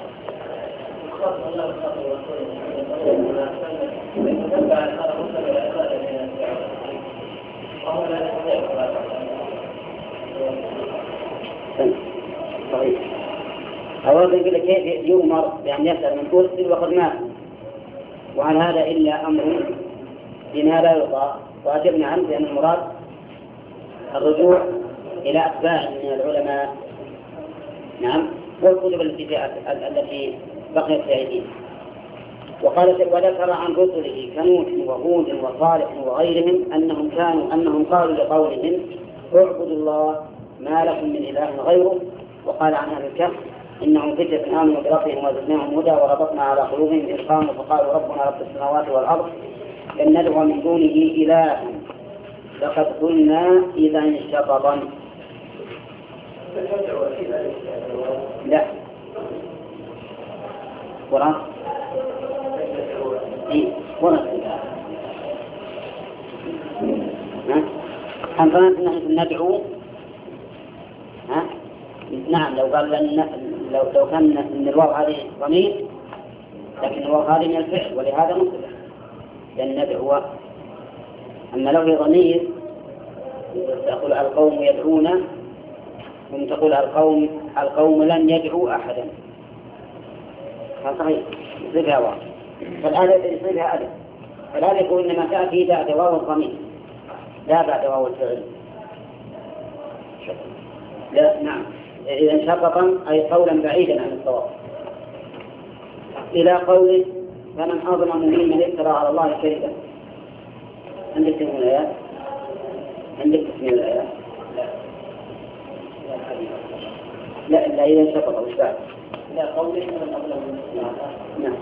صحيح. أولا يقول لك كيف يؤمر بأن يسأل من أرسل وقد مات، وعن هذا إلا أمر بما لا يطاع. وأجبنا عنه بأن المراد الرجوع إلى أتباع من العلماء. نعم. والكتب التي التي بقيت في أيديهم. وقال وذكر عن رسله كنوح وهود وصالح وغيرهم أنهم كانوا أنهم قالوا لقولهم اعبدوا الله ما لكم من إله غيره. وقال عن أهل الكهف إنهم فتية آمنوا بربهم وزدناهم هدى وربطنا على قلوبهم إذ قاموا فقالوا ربنا رب السماوات والأرض لن ندعو من دونه إلها لقد قلنا إذا شططا. لا قرآن إيه قرآن هم قالت نحن ندعو ها نعم. لو قال لن لو لو كان من الواو هذه ضمير لكن الواو هذه من الفعل ولهذا مصدر لن ندعو. أما لو هي ضمير تقول القوم يدعون ثم تقول القوم القوم لن يدعوا أحدا فصحيح يصيبها واو. فالآلة يصيبها ألف. فالآلة يقول إنما تأتي بعد واو الضمير لا بعد واو الفعل. لا نعم. إذا شططا أي قولا بعيدا عن الصواب. إلى قوله فمن أظلم ممن افترى على الله كذبا. عندك تسمية الآيات؟ عندك تسمية الآيات؟ لا لا إذا شطط وش بعد؟ لا قوله فمن أظلم نعم.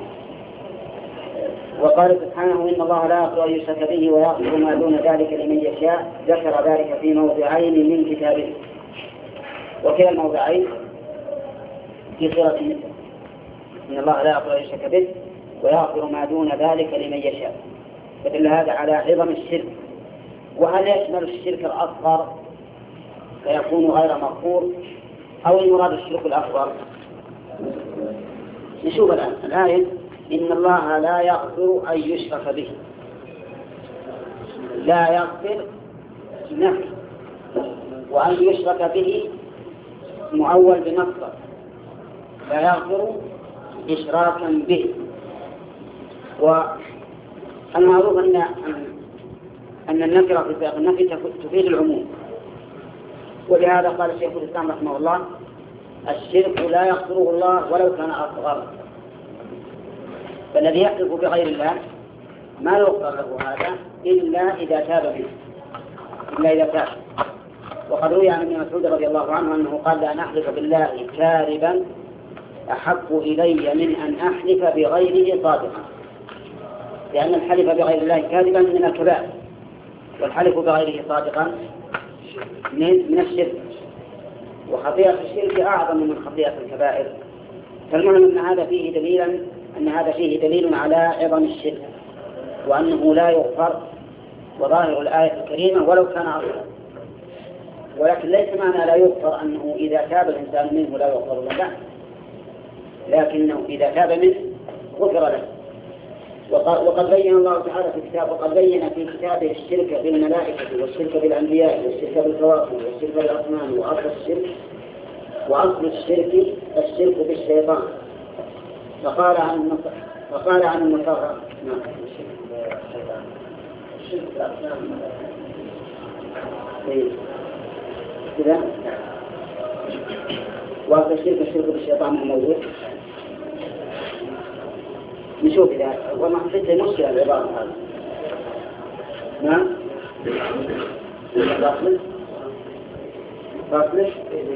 وقال سبحانه إن الله لا يغفر أن يشرك به ويغفر ما دون ذلك لمن يشاء. ذكر ذلك في موضعين من كتابه وكلا الموضعين في سورة النساء. إن الله لا يغفر أن يشرك به ويغفر ما دون ذلك لمن يشاء. فدل هذا على عظم الشرك. وهل يشمل الشرك الأصغر فيكون غير مغفور أو المراد الشرك الأكبر؟ نشوف الآن الآية إن الله لا يغفر أن يشرك به. لا يغفر نفي وأن يشرك به معول بمصدر لا يغفر إشراكا به. والمعروف أن أن النكرة في سياق النفي تفيد العموم. ولهذا قال الشيخ الإسلام رحمه الله الشرك لا يغفره الله ولو كان أصغر. فالذي يحلف بغير الله ما يغفر له هذا إلا إذا تاب منه إلا إذا تاب. وقد روي عن ابن مسعود رضي الله عنه أنه قال لأن أحلف بالله كاذبا أحب إلي من أن أحلف بغيره صادقا. لأن الحلف بغير الله كاذبا من الكبائر، والحلف بغيره صادقا من من الشرك، وخطيئة الشرك أعظم من خطيئة الكبائر. فالمهم أن هذا فيه دليلا أن هذا فيه دليل على عظم الشرك وأنه لا يغفر، وظاهر الآية الكريمة ولو كان عظيما. ولكن ليس معنى لا يغفر أنه إذا تاب الإنسان منه لا يغفر له، لا، لكنه إذا تاب منه غفر له. وقد بين الله تعالى في كتابه وقد بين في كتابه الشرك بالملائكة والشرك بالأنبياء والشرك بالكواكب والشرك بالأصنام وأصل الشرك وأصل الشرك الشرك بالشيطان. فقال عن النصارى فقال عن النصارى نعم الشرك بالأصنام كذا، وأصل الشرك الشرك بالشيطان موجود. نشوف إذا وما حدث مشكلة العبارة هذه. نعم فاصل فاصل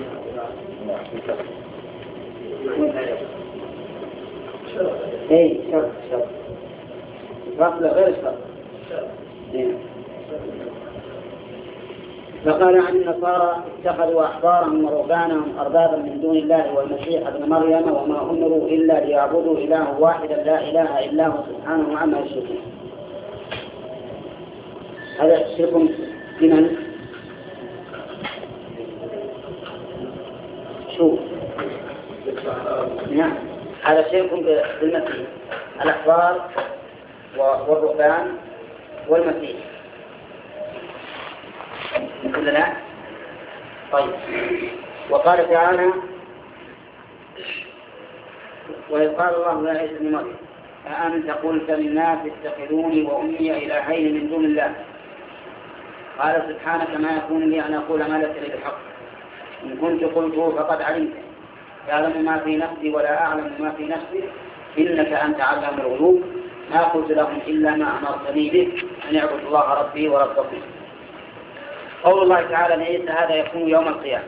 اي شرط شرط فاصل غير الشرط. فقال عن النصارى اتخذوا أحبارهم ورهبانهم أربابا من دون الله والمسيح ابن مريم وما أمروا إلا ليعبدوا إله واحدا لا إله إلا هو سبحانه عما يشركون. هذا شرك بمن؟ شو؟ نعم هذا شرك بالمسيح، الأحبار والرهبان والمسيح، ولا لا؟ طيب. وقال تعالى وإذ قال الله يا عيسى ابن مريم أأنت قلت للناس اتخذوني وأمي إلهين من دون الله قال سبحانك ما يكون لي أن أقول ما ليس لي بحق إن كنت قلته فقد علمت تعلم ما في نفسي ولا أعلم ما في نفسي إنك أنت علام الغيوب ما قلت لهم إلا ما أمرتني به أن اعبدوا الله ربي وربكم. قول الله تعالى لعيسى هذا يكون يوم القيامة،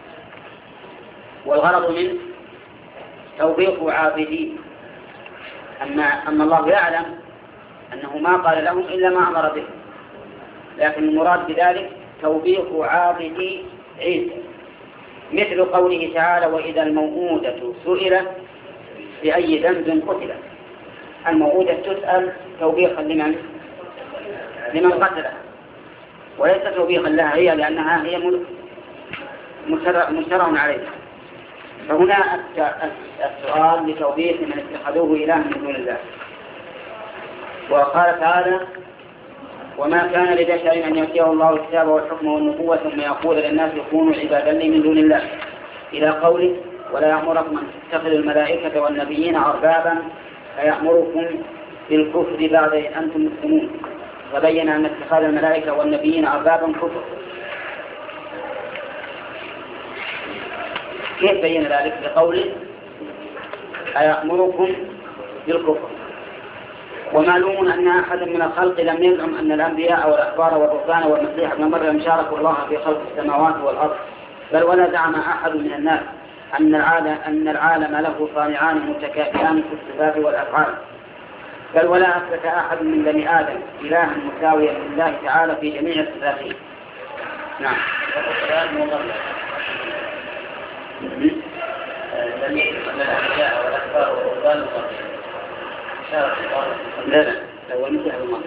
والغرض منه توبيخ عابدين. أما, أما الله يعلم أنه ما قال لهم إلا ما أمر به، لكن المراد بذلك توبيخ عابدي عيسى، مثل قوله تعالى وإذا الموءودة سئلت بأي ذنب قتلت. الموءودة تسأل توبيخا لمن؟ لمن قتلها، وليس توبيخا لها هي لأنها هي مشترع عليها. فهنا السؤال لتوبيخ من اتخذوه إله من دون الله. وقال تعالى وما كان لبشر أن يؤتيه الله الكتاب والحكم والنبوة ثم يقول للناس كونوا عبادا لي من دون الله إلى قوله ولا يأمركم أن تتخذوا الملائكة والنبيين أربابا فيأمركم بالكفر بعد إن أنتم مسلمون. فبين أن اتخاذ الملائكة والنبيين أربابا كفر. كيف بين ذلك؟ بقوله أيأمركم بالكفر. ومعلوم أن أحد من الخلق لم يزعم أن الأنبياء والأحبار والرهبان والمسيح ابن مريم شاركوا الله في خلق السماوات والأرض، بل ولا زعم أحد من الناس أن العالم, أن العالم له صانعان متكافئان في الصفات والأفعال، بل ولا أثبت أحد من بني آدم إلها مساويا لله تعالى في جميع صفاته. نعم. لم يكن الأنبياء والأحبار والرهبان لا لا هو المسيح الماضي.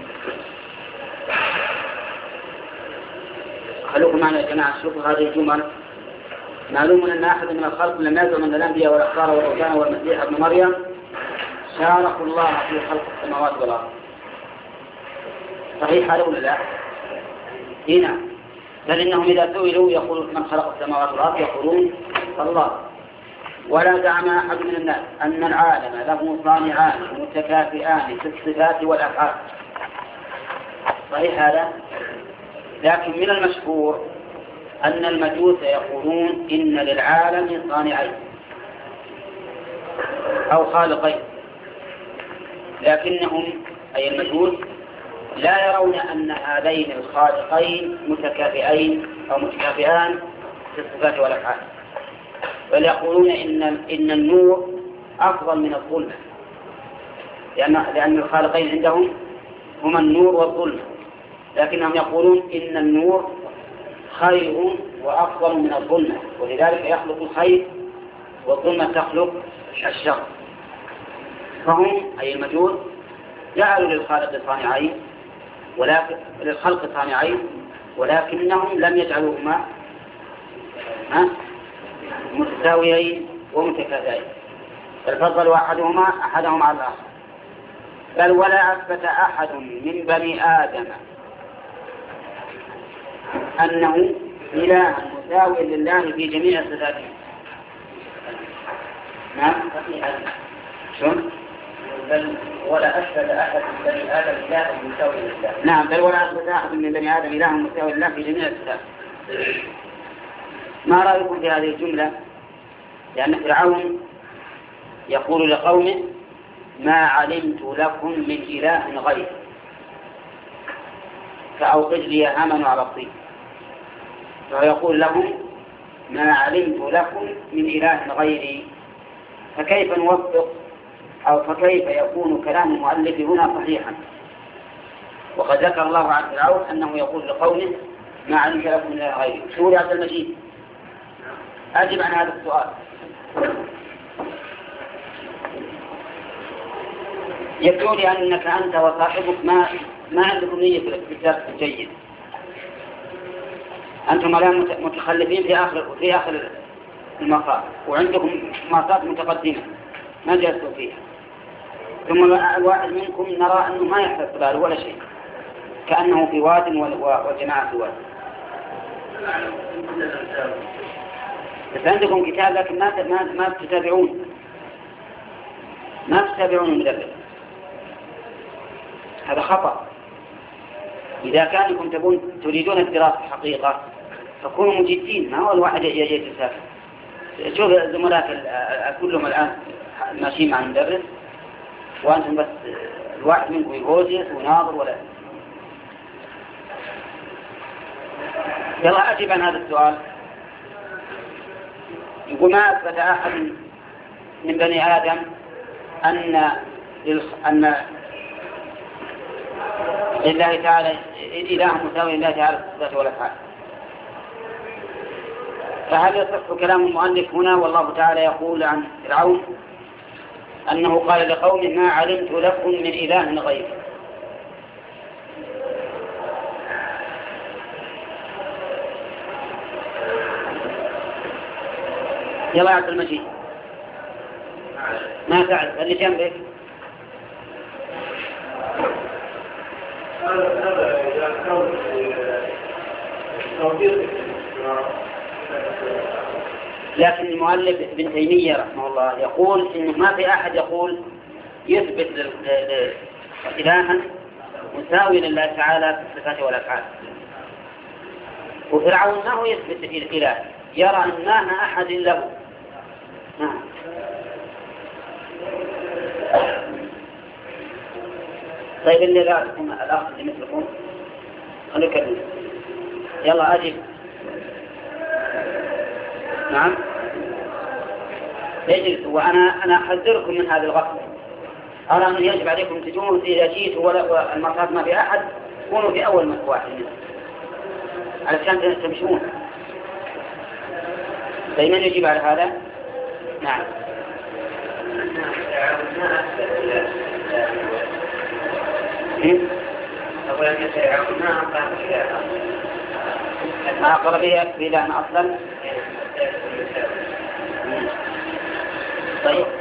خلوكم معنا يا جماعة شوفوا هذه الجمل. معلوم أن أحد من الخلق لم يزعم أن الأنبياء والأحبار والرهبان والمسيح ابن مريم شاركوا الله في خلق السماوات والأرض. صحيح هذا ولا لا؟ هنا بل إنهم إذا سئلوا يقولون من خلق السماوات والأرض يقولون الله. ولا زعم أحد من الناس أن العالم له صانعان متكافئان في الصفات والأفعال. صحيح هذا؟ لكن من المشهور أن المجوس يقولون إن للعالم صانعين أو خالقين، لكنهم أي المجوس لا يرون أن هذين الخالقين متكافئين أو متكافئان في الصفات والأفعال، بل يقولون إن إن النور أفضل من الظلمة، لأن لأن الخالقين عندهم هما النور والظلمة، لكنهم يقولون إن النور خير وأفضل من الظلمة، ولذلك يخلق الخير والظلمة تخلق الشر. فهم أي المجوس جعلوا للخالق صانعين ولكن للخلق صانعين ولكنهم لم يجعلوهما متساويين ومتكافئين، بل فضلوا أحدهما أحدهم على الآخر. بل ولا أثبت أحد من بني آدم أنه إله مساوي لله في جميع صفاته. نعم شون؟ بل ولا أثبت أحد من بني آدم إله مساوي لله. نعم بل ولا أثبت أحد من بني آدم إله مساوي لله في جميع الصفات. ما رأيكم في هذه الجملة؟ لأن فرعون يقول لقومه ما علمت لكم من إله غير فأوقد لي هامان على الطين، فيقول لهم ما علمت لكم من إله غيري. فكيف نوفق أو فكيف يكون كلام المؤلف هنا صحيحا وقد ذكر الله عن فرعون أنه يقول لقومه ما علمت لكم من إله غيري؟ سوري عبد المجيد أجب عن هذا السؤال. يبدو لي أنك أنت وصاحبك ما ما عندكم نية في الاكتساب الجيد، أنتم الآن متخلفين في آخر في آخر المقام وعندكم مقاطات متقدمة ما جلسوا فيها، ثم الواحد منكم نرى أنه ما يحتاج باله ولا شيء كأنه في واد وجماعة في واد. بس عندكم كتاب لكن ما ما ما تتابعون ما تتابعون المدرس، هذا خطأ. إذا كانكم تبون تريدون الدراسة حقيقة فكونوا مجدين، ما هو الواحد يتسافر. شوف الزملاء كلهم الآن ماشيين مع المدرس وأنتم بس الواحد منكم يهوجس وناظر ولا. يلا أجب عن هذا السؤال. يقول ما أثبت أحد من بني آدم أن أن لله تعالى إله مساوي لله تعالى في الصفات والأفعال. فهل يصح كلام المؤلف هنا والله تعالى يقول عن فرعون أنه قال لقوم ما علمت لكم من إله غيره؟ يلا يا عبد المجيد ما تعرف اللي جنبك. لكن المؤلف ابن تيمية رحمه الله يقول إنه ما في أحد يقول يثبت إلها مساوي لله تعالى في الصفات والأفعال، وفرعون ما هو يثبت الإله، يرى أن ما أحد له. نعم طيب اللي لا تكون الأخ اللي مثلكم خلوا كلمة. يلا أجب. نعم اجلس وأنا أنا أحذركم من هذا الغفلة. أرى أن يجب عليكم تجون إذا جيت ولا المرات ما في أحد كونوا في أول واحد منهم علشان تمشون. طيب من يجيب على هذا؟ نعم ما أقر بها بإله أصلا. طيب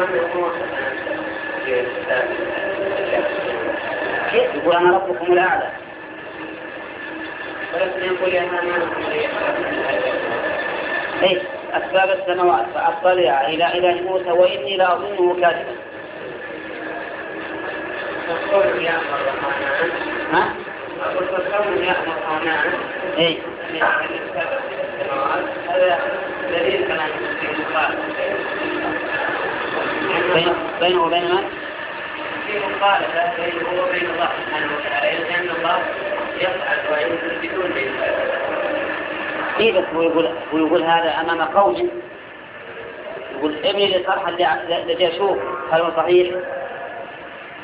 يقول أنا ربكم الأعلى إيش أسباب السماوات فأطلع إلى إله موسى وإني لأظنه كاذبا. ها؟ أقول فالكون يأمر أمانا. إيه؟ هذا دليل كلام بينه وبين من؟ في مخالفة بينه وبين الله سبحانه وتعالى، لأن الله يفعل وينزل بدون بينه. إيه بس هو يقول هو يقول هذا أمام قوم، يقول ابني لصرح اللي أشوف هل هو صحيح؟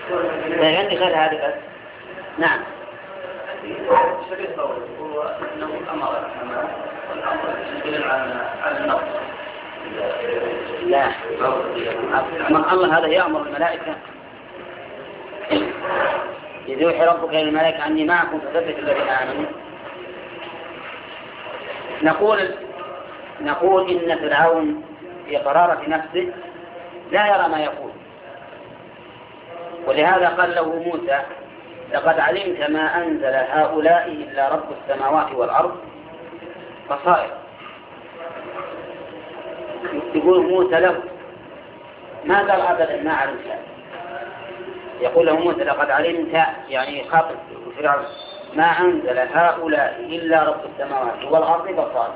لا عندي غير هذه بس. نعم. الشريط هو أنه أمر الحمام والأمر يدل على النص. لا من الله هذا يأمر الملائكة إذ يوحي ربك إلى الملائكة أني معكم فثبتوا الذين آمنوا. نقول نقول إن فرعون في قرارة نفسه لا يرى ما يقول، ولهذا قال له موسى لقد علمت ما أنزل هؤلاء إلا رب السماوات والأرض بصائر. يقول موسى له ما قال أبدا ما علمت، يقول له موسى لقد علمت يعني خاطب فرعون ما أنزل هؤلاء إلا رب السماوات والأرض بصائر.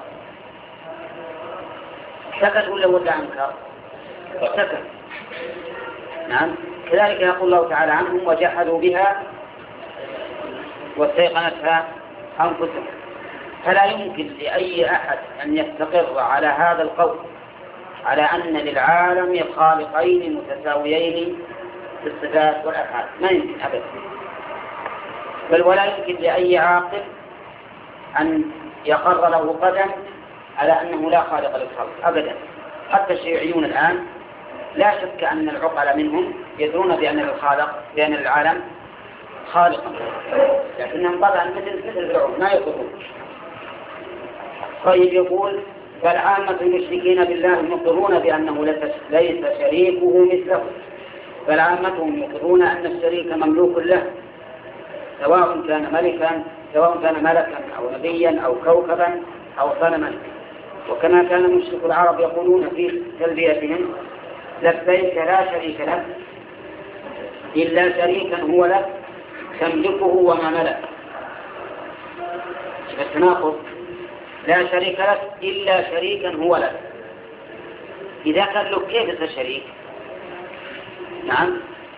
سكت ولا ولا أنكر؟ سكت. نعم. كذلك يقول الله تعالى عنهم وجحدوا بها واستيقنتها أنفسهم. فلا يمكن لأي أحد أن يستقر على هذا القول على أن للعالم خالقين متساويين في الصفات والأفعال، ما يمكن أبدا. بل ولا يمكن لأي عاقل أن يقر له قدم على أنه لا خالق للخلق أبدا. حتى الشيوعيون الآن لا شك أن العقل منهم يدرون بأن الخالق بأن العالم خالقا، لكنهم طبعا مثل مثل فرعون ما يقرون. طيب يقول بل عامة المشركين بالله مقرون بأنه ليس شريكه مثله، بل عامتهم مقرون أن الشريك مملوك له سواء كان ملكا سواء كان ملكا أو نبيا أو كوكبا أو صنما. وكما كان مشرك العرب يقولون في تلبيتهم لبيك لا شريك لك إلا شريكا هو لك تملكه وما ملك. التناقض لا شريك لك إلا شريكا هو لك. إذا كان له كيف الشريك؟ نعم.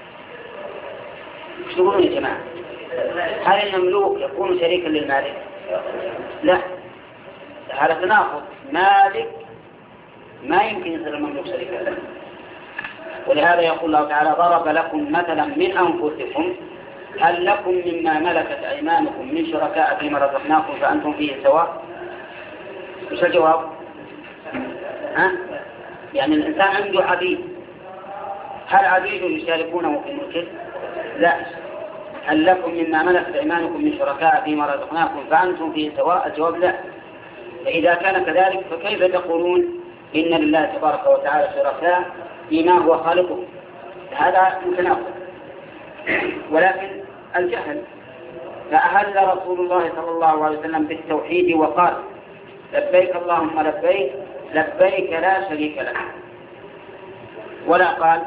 ايش تقولون يا جماعة؟ هل المملوك يكون شريكا للمالك؟ لا، هذا تناقض. مالك ما يمكن يصير المملوك شريكا له. ولهذا يقول الله تعالى ضرب لكم مثلا من أنفسكم هل لكم مما ملكت أيمانكم من شركاء فيما رزقناكم فأنتم فيه سواء. وش الجواب؟ ها؟ يعني الإنسان عنده عبيد، هل عبيد يشاركونه في الملك؟ لا. هل لكم مما ملكت أيمانكم من شركاء فيما رزقناكم فأنتم فيه سواء؟ الجواب لا. فإذا كان كذلك فكيف تقولون إن لله تبارك وتعالى شركاء فيما هو خالقه؟ هذا متناقض. ولكن الجهل. فأهل رسول الله صلى الله عليه وسلم بالتوحيد وقال لبيك اللهم لبيك لبيك لا شريك لك، ولا قال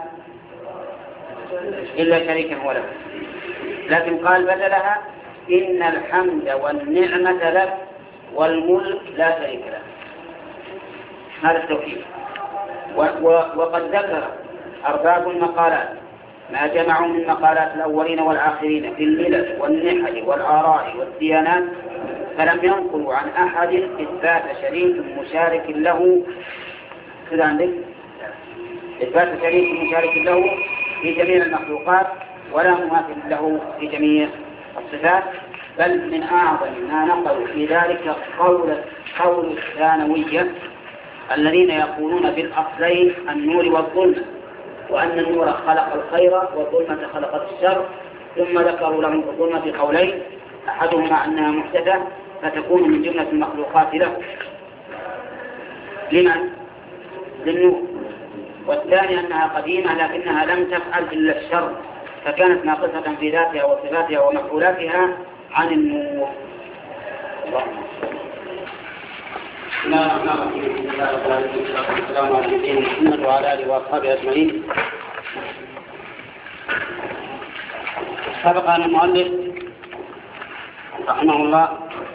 إلا شريكا هو لك، لكن قال بدلها إن الحمد والنعمة لك والملك لا شريك لك. هذا التوحيد. وقد ذكر أرباب المقالات ما جمعوا من مقالات الأولين والآخرين في الملل والنحل والآراء والديانات، فلم ينقلوا عن أحد إثبات شريك مشارك له كذا عندك إثبات شريك مشارك له في جميع المخلوقات ولا مماثل له في جميع الصفات. بل من أعظم ما نقلوا في ذلك قول قول الثانوية الذين يقولون بالأصلين النور والظلمة، وأن النور خلق الخير والظلمة خلقت الشر، ثم ذكروا لهم في الظلمة قولين أحدهما أنها محدثة فتكون من جملة المخلوقات له لمن؟ للنور، والثاني أنها قديمة لكنها لم تفعل إلا الشر فكانت ناقصة في ذاتها وصفاتها ومفعولاتها عن النور. لا السلام عليكم محمد وعلى آله وأصحابه أجمعين. سبق أن المؤلف رحمه الله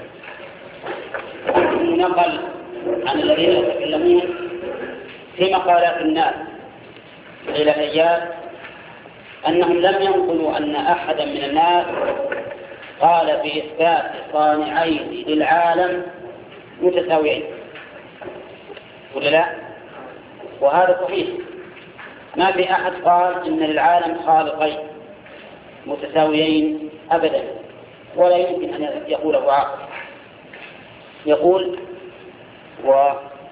نقل عن الذين يتكلمون في مقالات الناس إلى الأيام أنهم لم ينقلوا أن أحدا من الناس قال بإثبات صانعين للعالم متساويين، ولا لا؟ وهذا صحيح. ما في أحد قال إن للعالم خالقين متساويين أبدا، ولا يمكن أن يقوله عاقل. يقول و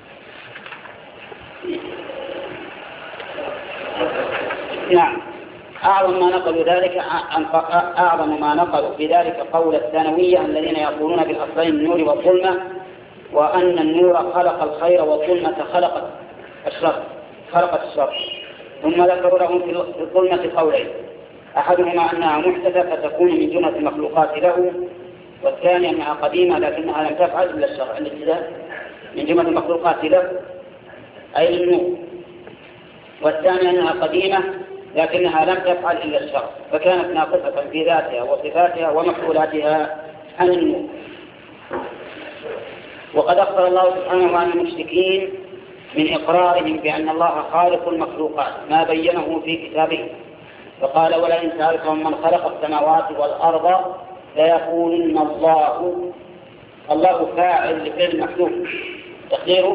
نعم أعظم ما نقلوا ذلك أعظم ما نقلوا في ذلك قول الثانوية الذين يقولون بالأصلين النور والظلمة، وأن النور خلق الخير والظلمة خلقت الشر خلقت الشر ثم ذكروا لهم في الظلمة قولين، أحدهما أنها محدثة فتكون من جملة المخلوقات له، والثاني أنها قديمة لكنها لم تفعل إلا الشر. الابتداء من جملة المخلوقات له أي النور، والثاني أنها قديمة لكنها لم تفعل إلا الشر، فكانت ناقصة في ذاتها وصفاتها ومفعولاتها عن النور. وقد أخبر الله سبحانه عن المشركين من إقرارهم بأن الله خالق المخلوقات ما بينه في كتابه، فقال ولئن سألتهم من خلق السماوات والأرض ليقولن الله. الله فاعل لفعل محذوف تقديره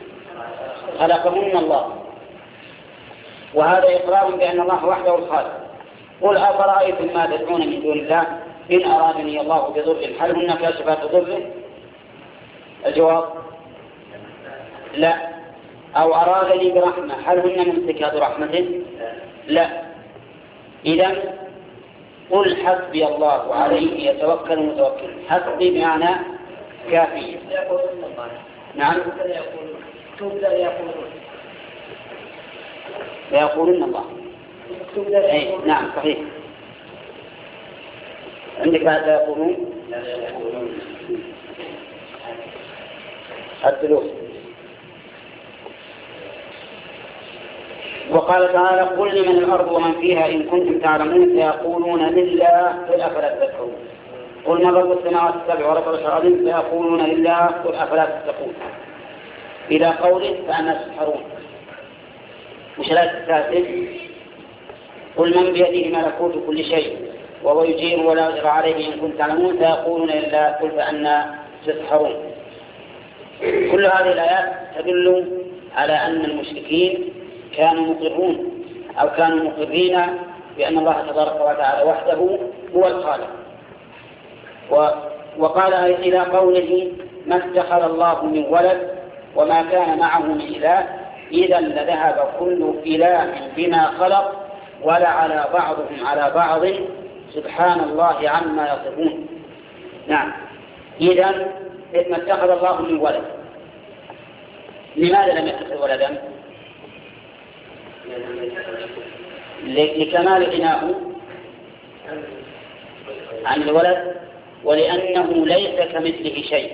خلقهن الله، وهذا إقرار بأن الله وحده الخالق. قل أفرأيتم ما تدعون من دون الله إن أرادني الله بضر هل هن كاشفات ضره؟ الجواب لا. أو أرادني برحمة هل هن ممسكات رحمته؟ لا. إذن قل حسبي الله عليه يتوكل المتوكل. حسبي بمعنى كافي. نعم ليقولن الله. أي نعم صحيح. عندك هذا يقولون الثلوث. وقال تعالى قل لمن الأرض ومن فيها إن كنتم تعلمون سيقولون لله قل أفلا تتقون. قل من رب السماوات السبع ورب الأرض سيقولون لله قل أفلا تتقون إلى قوله فأنا تسحرون. وش الآية الثالثة؟ قل من بيده ملكوت كل شيء وهو يجير ولا يجر عليه إن كنتم تعلمون سيقولون لله قل فأنا تسحرون. كل هذه الآيات تدل على أن المشركين كانوا مقرون أو كانوا مقرين بأن الله تبارك وتعالى وحده هو الخالق. وقال إلى قوله ما اتخذ الله من ولد وما كان معه من إله إذا لذهب كل إله بما خلق ولعلى بعضهم على بعض سبحان الله عما يصفون. نعم إذا ما اتخذ الله من ولد. لماذا لم يتخذ ولدا؟ لكمال غناه عن الولد ولأنه ليس كمثله شيء،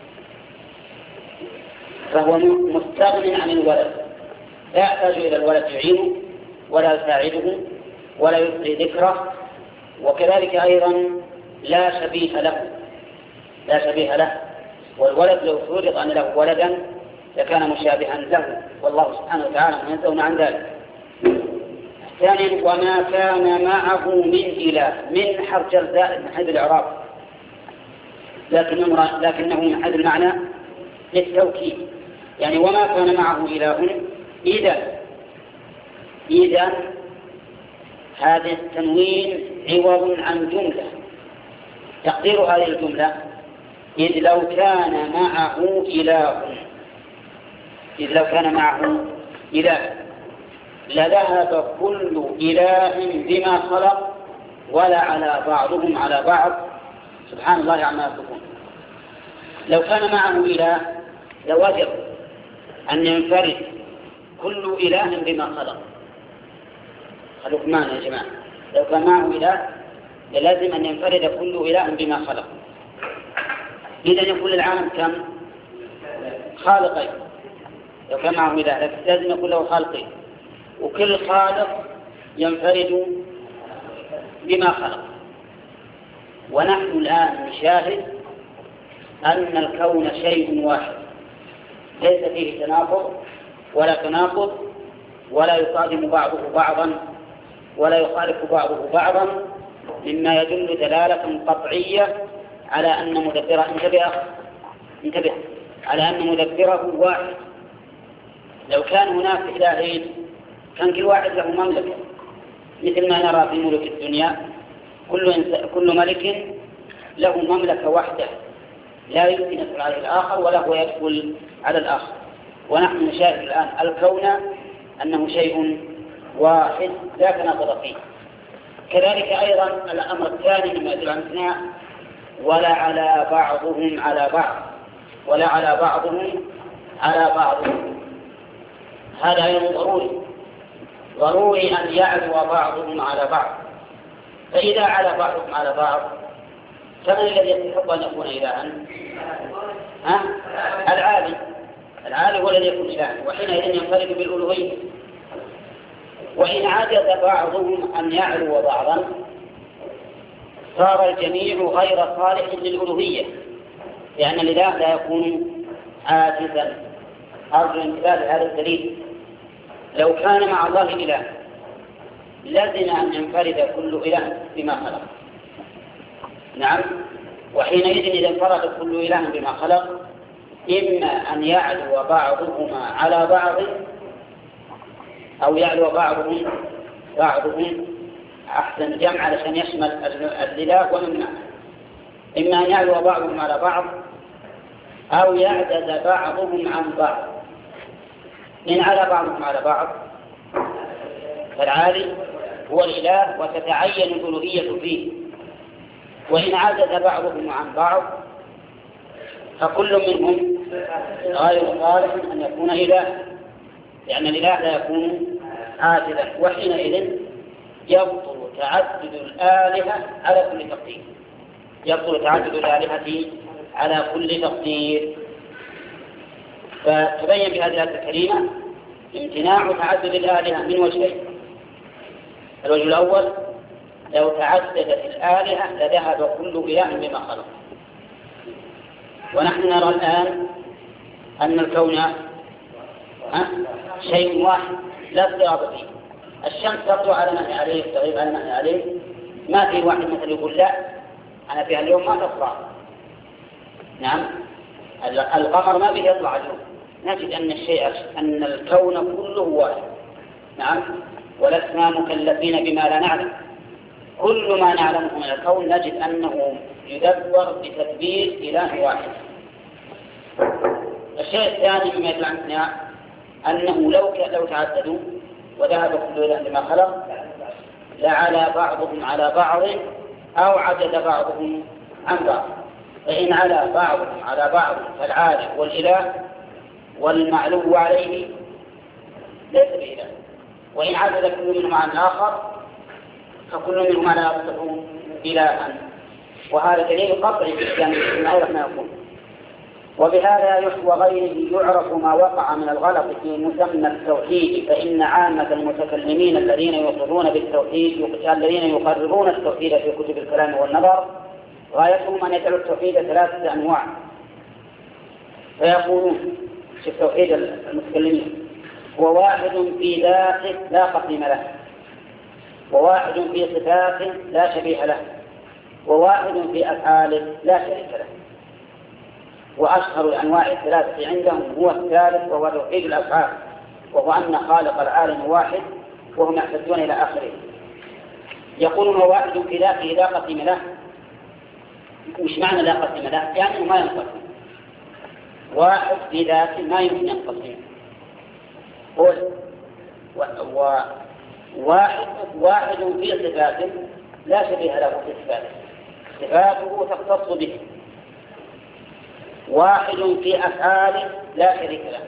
فهو مستغن عن الولد لا يحتاج إلى الولد يعينه ولا يساعده ولا يثري ذكره، وكذلك أيضا لا شبيه له لا شبيه له والولد لو فرض أن له ولدا لكان مشابها له والله سبحانه وتعالى منزه عن ذلك. ثانيا وما كان معه من إله من حرف جزاء من حيث الإعراب لكنه, لكنه من حيث المعنى للتوكيد، يعني وما كان معه إله إذا إذا هذا التنوين عوض عن جملة تقدير هذه الجملة إذ لو كان معه إله إذ لو كان معه إله لذهب كل إله بما خلق ولا على بعضهم على بعض سبحان الله عما يصفون. لو كان معه إله لوجب أن ينفرد كل إله بما خلق. خلق معنا يا جماعة، لو كان معه إله لازم أن ينفرد كل إله بما خلق. إذن يكون العالم كم؟ خالقين. لو كان معه إله لازم يكون له خالقين، وكل خالق ينفرد بما خلق. ونحن الآن نشاهد أن الكون شيء واحد ليس فيه تناقض ولا تناقض ولا يصادم بعضه بعضا ولا يخالف بعضه بعضا، مما يدل دلالة قطعية على أن مدبره انتبه انتبه على أن مدبره واحد. لو كان هناك إلهين كان كل واحد له مملكة مثل ما نرى في ملك الدنيا، كل إنس... كل ملك له مملكة وحده لا يمكن يدخل عليه الآخر ولا هو يدخل على الآخر. ونحن نشاهد الآن الكون أنه شيء واحد لا تناقض فيه. كذلك أيضا الأمر الثاني مما يدل على الامتناع ولا على بعضهم على بعض ولا على بعضهم على بعض. هذا أيضا ضروري ضروري أن يعلو بعضهم على بعض. فإذا على بعضهم على بعض فمن الذي يستحق أن يكون إلها؟ ها؟ العالي العالي هو الذي يكون إلها، وحينئذ ينفرد بالألوهية. وإن عجز بعضهم أن يعلو بعضا صار الجميع غير صالح للألوهية، لأن الإله لا يكون عاجزا. أرجو انتباه هذا الدليل. لو كان مع الله إله لازم أن ينفرد كل إله بما خلق. نعم. وحينئذ إذا انفرد كل إله بما خلق إما أن يعلو بعضهما على بعض أو يعلو بعضهم بعضهم أحسن جمع علشان يشمل الإله ومن معه. إما أن يعلو بعضهم على بعض أو يعجز بعضهم عن بعض. إن على بعضهم على بعض فالعالي هو الإله وتتعين الألوهية فيه، وإن عجز بعضهم عن بعض فكل منهم غير صالح أن يكون إله، لأن الإله لا يكون عاجزا. وحينئذ يبطل تعدد الآلهة على كل تقدير يبطل تعدد الآلهة على كل تقدير. فتبين بهذه الآية الكريمة امتناع تعدد الآلهة من وجهين. الوجه الأول لو تعددت الآلهة لذهب كل إله بما خلق. ونحن نرى الآن أن الكون شيء واحد لا اضطراب فيه. الشمس تطلع على ما هي عليه تغيب على ما هي عليه، ما في واحد مثل يقول لا أنا فيها اليوم ما تطلع. نعم. القمر ما به يطلع اليوم. نجد أن الشيء أن الكون كله واحد. نعم. ولسنا مكلفين بما لا نعلم. كل ما نعلمه من الكون نجد أنه يدبر بتدبير إله واحد. الشيء الثاني مما يدل عن أنه لو لو تعددوا وذهب كل إله بما خلق لعلى بعضهم على بعض أو عجز بعضهم عن بعض. فإن على بعضهم على بعض فالعالي والإله والمعلو عليه ليس بإله، وإن عجز كل منهم عن الآخر فكل منهم لا يصح إلها. وهذا دليل قطعي يعني ما يكون. وبهذا وغيره يعرف ما وقع من الغلط في مسمى التوحيد، فإن عامة المتكلمين الذين يقرون بالتوحيد الذين يقررون التوحيد في كتب الكلام والنظر غايتهم أن يجعلوا التوحيد ثلاثة أنواع. فيقولون في التوحيد المتكلمين هو واحد في ذاته لا قسم له، وواحد في صفاته لا شبيه له، وواحد في أفعاله لا شريك له. وأشهر الأنواع الثلاثة عندهم هو الثالث وهو توحيد الأفعال، وهو أن خالق العالم واحد وهم يحتجون إلى آخره. يقولون هو واحد في ذاته لا قسم له. مش معنى لا قسم له؟ يعني ما ينقسم. واحد في ذاته ما يمكن ينقسم. هو وواحد واحد في صفاته لا شبيه له في صفاته، صفاته تختص به. واحد في أفعاله لا شريك له،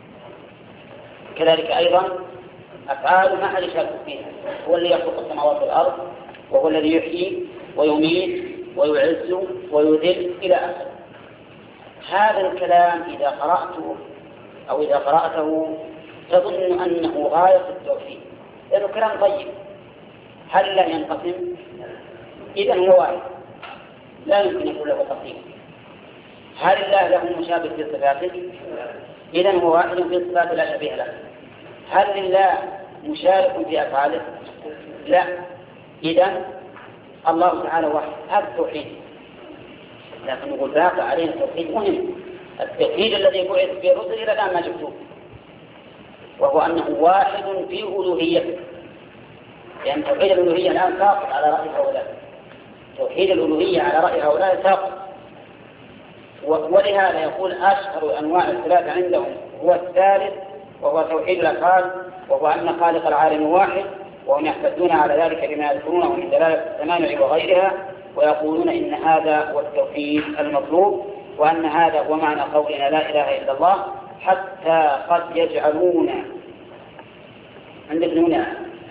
كذلك أيضا أفعال ما حد يشارك فيها. هو الذي يخلق السماوات والأرض، وهو الذي يحيي ويميت ويعز ويذل إلى آخره. هذا الكلام إذا قرأته أو إذا قرأته تظن أنه غاية التوحيد، لأنه كلام طيب. هل لا ينقسم؟ إذن هو واحد لا يمكن يكون له تقسيم. هل الله له مشابه في صفاته؟ إذن هو واحد في صفاته لا شبيه له. هل لله مشارك في أفعاله؟ لا. إذن الله تعالى واحد. هذا التوحيد. لكن نقول باقي علينا التوحيد مهم، التوحيد الذي بعث في الرسل إلى الآن ما جبتوه، وهو أنه واحد في ألوهيته. لأن توحيد الألوهية الآن ساقط على رأي هؤلاء، توحيد الألوهية على رأي هؤلاء ساقط. ولهذا يقول أشهر أنواع الثلاثة عندهم هو الثالث، وهو توحيد الأفعال، وهو أن خالق العالم واحد، وهم يحتجون على ذلك بما يذكرونه من دلالة التمانع وغيرها، ويقولون إن هذا هو التوحيد المطلوب، وأن هذا هو معنى قولنا لا إله إلا الله، حتى قد يجعلون عند ابن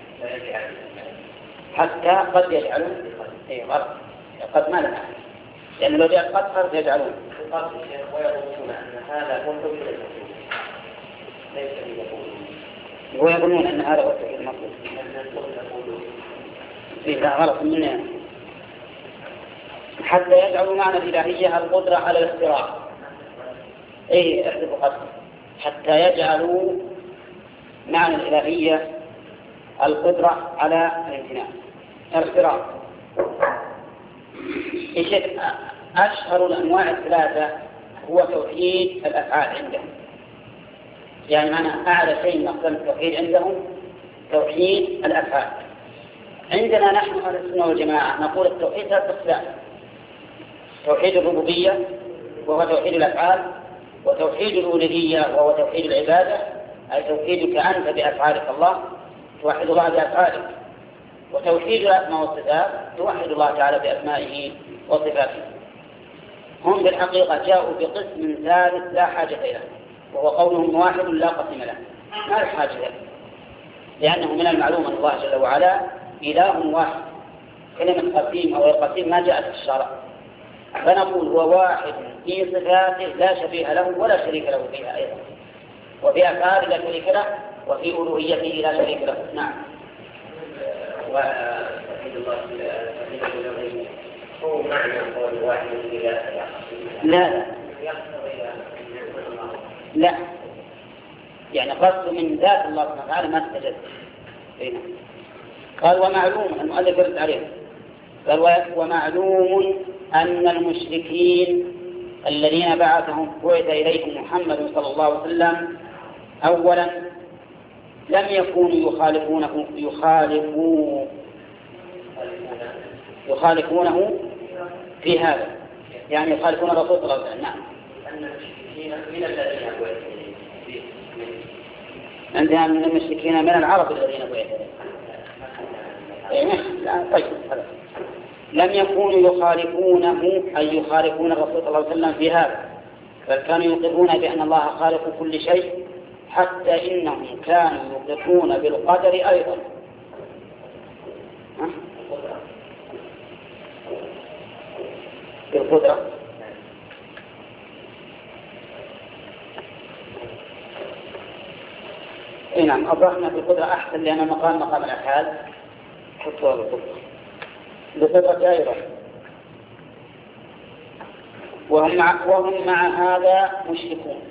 حتى قد يجعلون إيه غلط قد ما لها، لأن لو جاء قد قد يجعلون ويقولون أن هذا هو التوحيد المطلوب ليس يقولون ويقولون أن هذا هو التوحيد المطلوب. إيه لا غلط مننا. حتى يجعلوا معنى الإلهية القدرة على الاختراع. إيه احذفوا قد. حتى يجعلوا معنى الإلهية القدرة على الامتناع الاختراع. إيش أشهر الأنواع الثلاثة هو توحيد الأفعال عندهم، يعني معنى أعلى شيء نقسم التوحيد عندهم توحيد الأفعال. عندنا نحن أهل السنة والجماعة نقول التوحيد ثلاث أقسام: توحيد الربوبية وهو توحيد الأفعال، وتوحيد الألوهية وهو توحيد العبادة، أي توحيدك أنت بأفعالك الله، توحد الله بأفعالك، وتوحيد الأسماء والصفات توحد الله تعالى بأسمائه وصفاته. هم بالحقيقة جاءوا بقسم ثالث لا حاجة له، وهو قولهم واحد لا قسم له، ما الحاجة له، لأنه من المعلوم أن الله جل وعلا إله واحد. كلمة قسيم أو القسيم ما جاءت في الشرع، فنقول هو واحد في صفاته لا شبيه له ولا شريك له فيها أيضا، وفي أفعاله لا شريك له، وفي ألوهيته لا شريك له. نعم. وتوحيد الله هو معنى قول واحد لا لا لا يعني قصد من ذات الله سبحانه وتعالى ما استجد. قال ومعلوم المؤلف يرد عليه قال ومعلوم أن المشركين الذين بعثهم بعث إليهم محمد صلى الله عليه وسلم أولا لم يكونوا يخالفونه يخالفوا يخالفونه في هذا، يعني يخالفون الرسول صلى الله عليه وسلم. نعم. أن المشركين من الذين بعث عندنا من المشركين من العرب الذين بعث إليهم. طيب لم يكونوا يخالفونه أي يخالفون الرسول صلى الله عليه وسلم في هذا، بل كانوا يقرون بأن الله خالق كل شيء، حتى إنهم كانوا يقرون بالقدر أيضا. بالقدرة إيه نعم أبرحنا بالقدرة أحسن، لأن مقام مقام الأفعال حطوها بالقدرة بالقدرة أيضا. وهم مع, وهم مع هذا مشركون.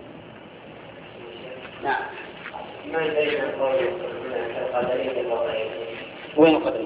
نعم. ما بين قول القدرية والغيرية؟ وين القدرية؟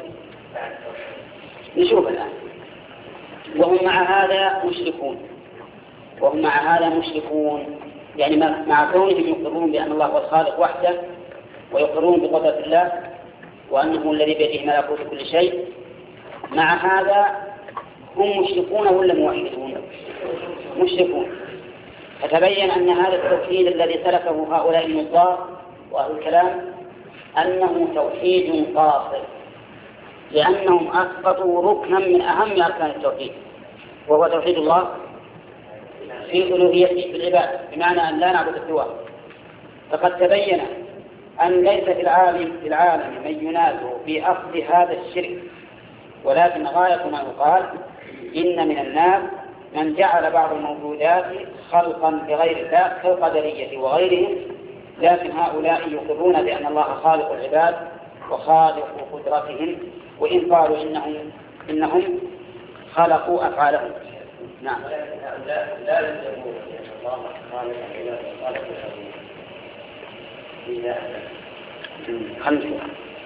نشوف الآن. وهم مع هذا مشركون وهم مع هذا مشركون يعني مع كونهم يقرون بأن الله هو الخالق وحده، ويقرون بقدرة الله وأنه الذي بيده ملكوت كل شيء، مع هذا هم مشركون ولا موحدون؟ مشركون. فتبين أن هذا التوحيد الذي سلكه هؤلاء النصارى وأهل الكلام أنه توحيد قاصر، لأنهم أسقطوا ركنا من أهم أركان التوحيد، وهو توحيد الله في ألوهيته في العبادة، بمعنى أن لا نعبد سواه. فقد تبين أن ليس في العالم في العالم من ينازع في أصل هذا الشرك، ولكن غاية ما يقال إن من الناس من جعل بعض الموجودات خلقا لغير الله كالقدرية وغيرهم، لكن هؤلاء يقرون بأن الله خالق العباد وخالق قدرتهم، وإن قالوا إنهم إنهم خلقوا أفعالهم. نعم. لا لا يلزمون أن الله خالق العباد وخالق خلنا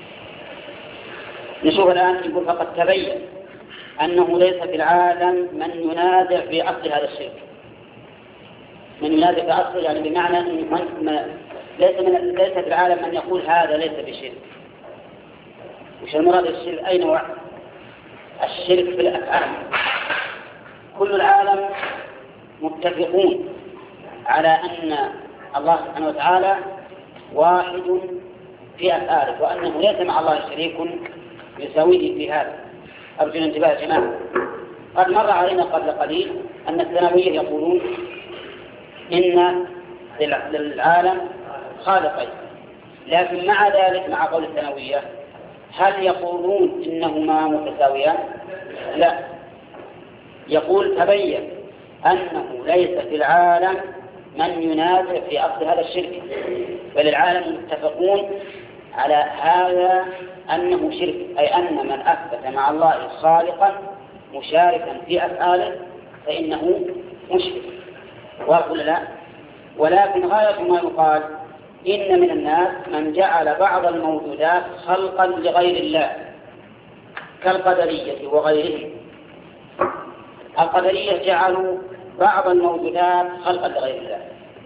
نشوف الآن. يقول فقد تبين أنه ليس في العالم من ينازع في أصل هذا الشرك. من ينازع في أصل يعني بمعنى أن من ليس من ليس في العالم من يقول هذا ليس بشرك. وش المراد بالشرك؟ أي نوع؟ الشرك في الأفعال. كل العالم متفقون على أن الله سبحانه وتعالى واحد في أفعاله، وأنه ليس مع الله شريك يساويه في هذا. أرجو الانتباه يا جماعة. قد مر علينا قبل قليل أن الثانوية يقولون إن للعالم خالقين، لكن مع ذلك مع قول الثانوية هل يقولون إنهما متساويان؟ لا، يقول تبين أنه ليس في العالم من ينازع في أصل هذا الشرك، بل العالم متفقون على هذا أنه شرك، أي أن من أثبت مع الله خالقا مشاركا في أفعاله فإنه مشرك. وأقول لا، ولكن غاية ما يقال إن من الناس من جعل بعض الموجودات خلقا لغير الله كالقدرية وغيرهم. القدرية جعلوا بعض الموجودات خلقا لغير الله،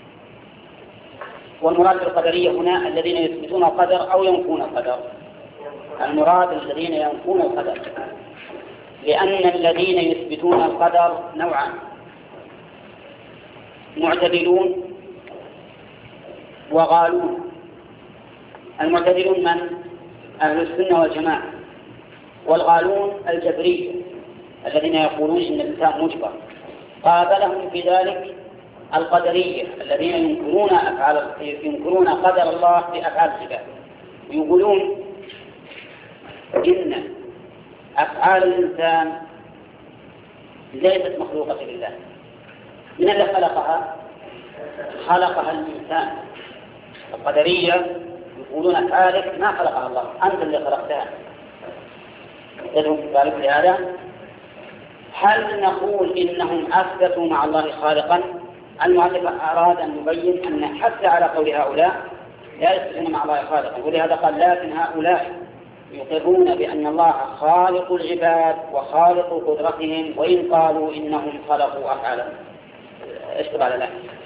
والمراد بالقدرية هنا الذين يثبتون القدر أو ينفون القدر. المراد الذين ينفون القدر، لأن الذين يثبتون القدر نوعان: معتدلون وغالون. المعتدلون من؟ أهل السنة والجماعة. والغالون الجبرية الذين يقولون إن الإنسان مجبر. قابلهم في ذلك القدرية الذين ينكرون أفعال ينكرون قدر الله في أفعال العباد، ويقولون إن أفعال الإنسان ليست مخلوقة لله. من الذي خلقها؟ خلقها الإنسان. القدرية يقولون أفعالك ما خلقها الله، أنت اللي خلقتها. يدعو ذلك لهذا. هل نقول إنهم أثبتوا مع الله خالقا؟ المؤلف أراد أن يبين أن حتى على قول هؤلاء لا يثبتون مع الله خالقا، ولهذا قال لكن هؤلاء يقرون بأن الله خالق العباد وخالق قدرتهم، وإن قالوا إنهم خلقوا أفعالهم. اشتغل على ذلك.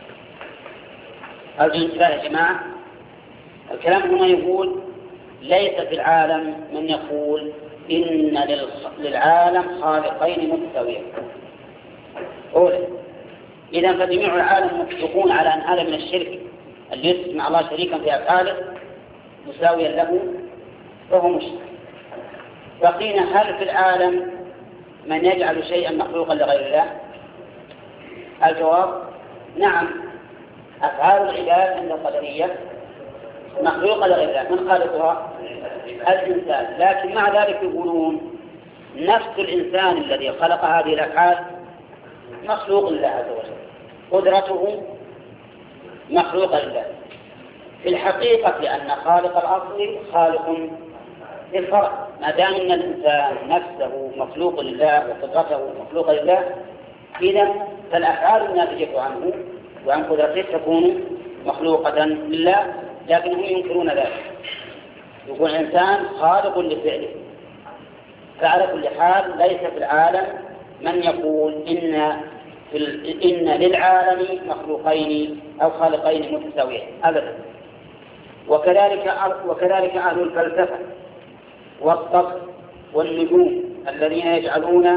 أرجو الانتباه يا جماعة. الكلام هنا يقول ليس في العالم من يقول إن للعالم خالقين متساويين. أولا، إذا فجميع العالم متفقون على أن هذا من الشرك اللي يثبت مع الله شريكا في أفعاله مساويا له فهو مشرك. بقينا هل في العالم من يجعل شيئا مخلوقا لغير الله؟ الجواب نعم. أفعال العباد عند القدرية مخلوقة لغير الله. من خالقها؟ الإنسان. لكن مع ذلك يقولون نفس الإنسان الذي خلق هذه الأفعال مخلوق لله عز وجل، قدرته مخلوقة لله. في الحقيقة أن خالق الأصل خالق للفرع. ما دام أن الإنسان نفسه مخلوق لله وقدرته مخلوقة لله، إذا فالأفعال الناتجة عنه وعن قدرته تكون مخلوقة لله، لكنهم ينكرون ذلك. يقول الإنسان خالق لفعله. فعلى كل حال ليس في العالم من يقول إن إن للعالم مخلوقين أو خالقين متساويين أبدا. وكذلك وكذلك أهل الفلسفة والطب والنجوم الذين يجعلون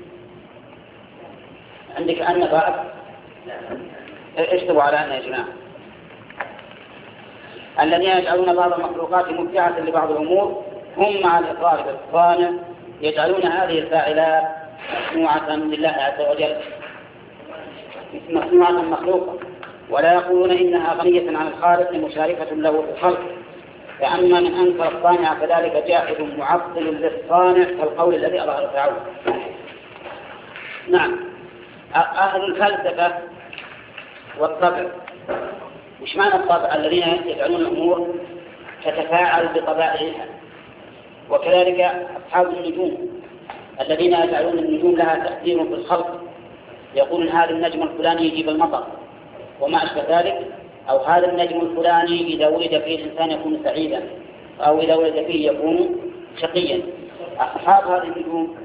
عندك أن بعد اشتبوا على أن يا جماعة الذين يجعلون بعض المخلوقات مبدعة لبعض الأمور هم مع الإقرار بالصانع يجعلون هذه الفاعلات مصنوعة لله عز وجل، مصنوعة مخلوقة، ولا يقولون إنها غنية عن الخالق مشاركة له في الخلق. فأما من أنكر الصانع فذلك جاحد معطل للصانع كالقول الذي أظهر فرعون. نعم. أهل الفلسفة والطبع، وش معنى الطبع؟ الذين يجعلون الأمور تتفاعل بطبائعها. وكذلك أصحاب النجوم الذين يجعلون النجوم لها تأثير في الخلق، يقولون هذا النجم الفلاني يجيب المطر وما أشبه ذلك، أو هذا النجم الفلاني إذا ولد فيه الإنسان يكون سعيدا، أو إذا ولد فيه يكون شقيا. أصحاب هذه النجوم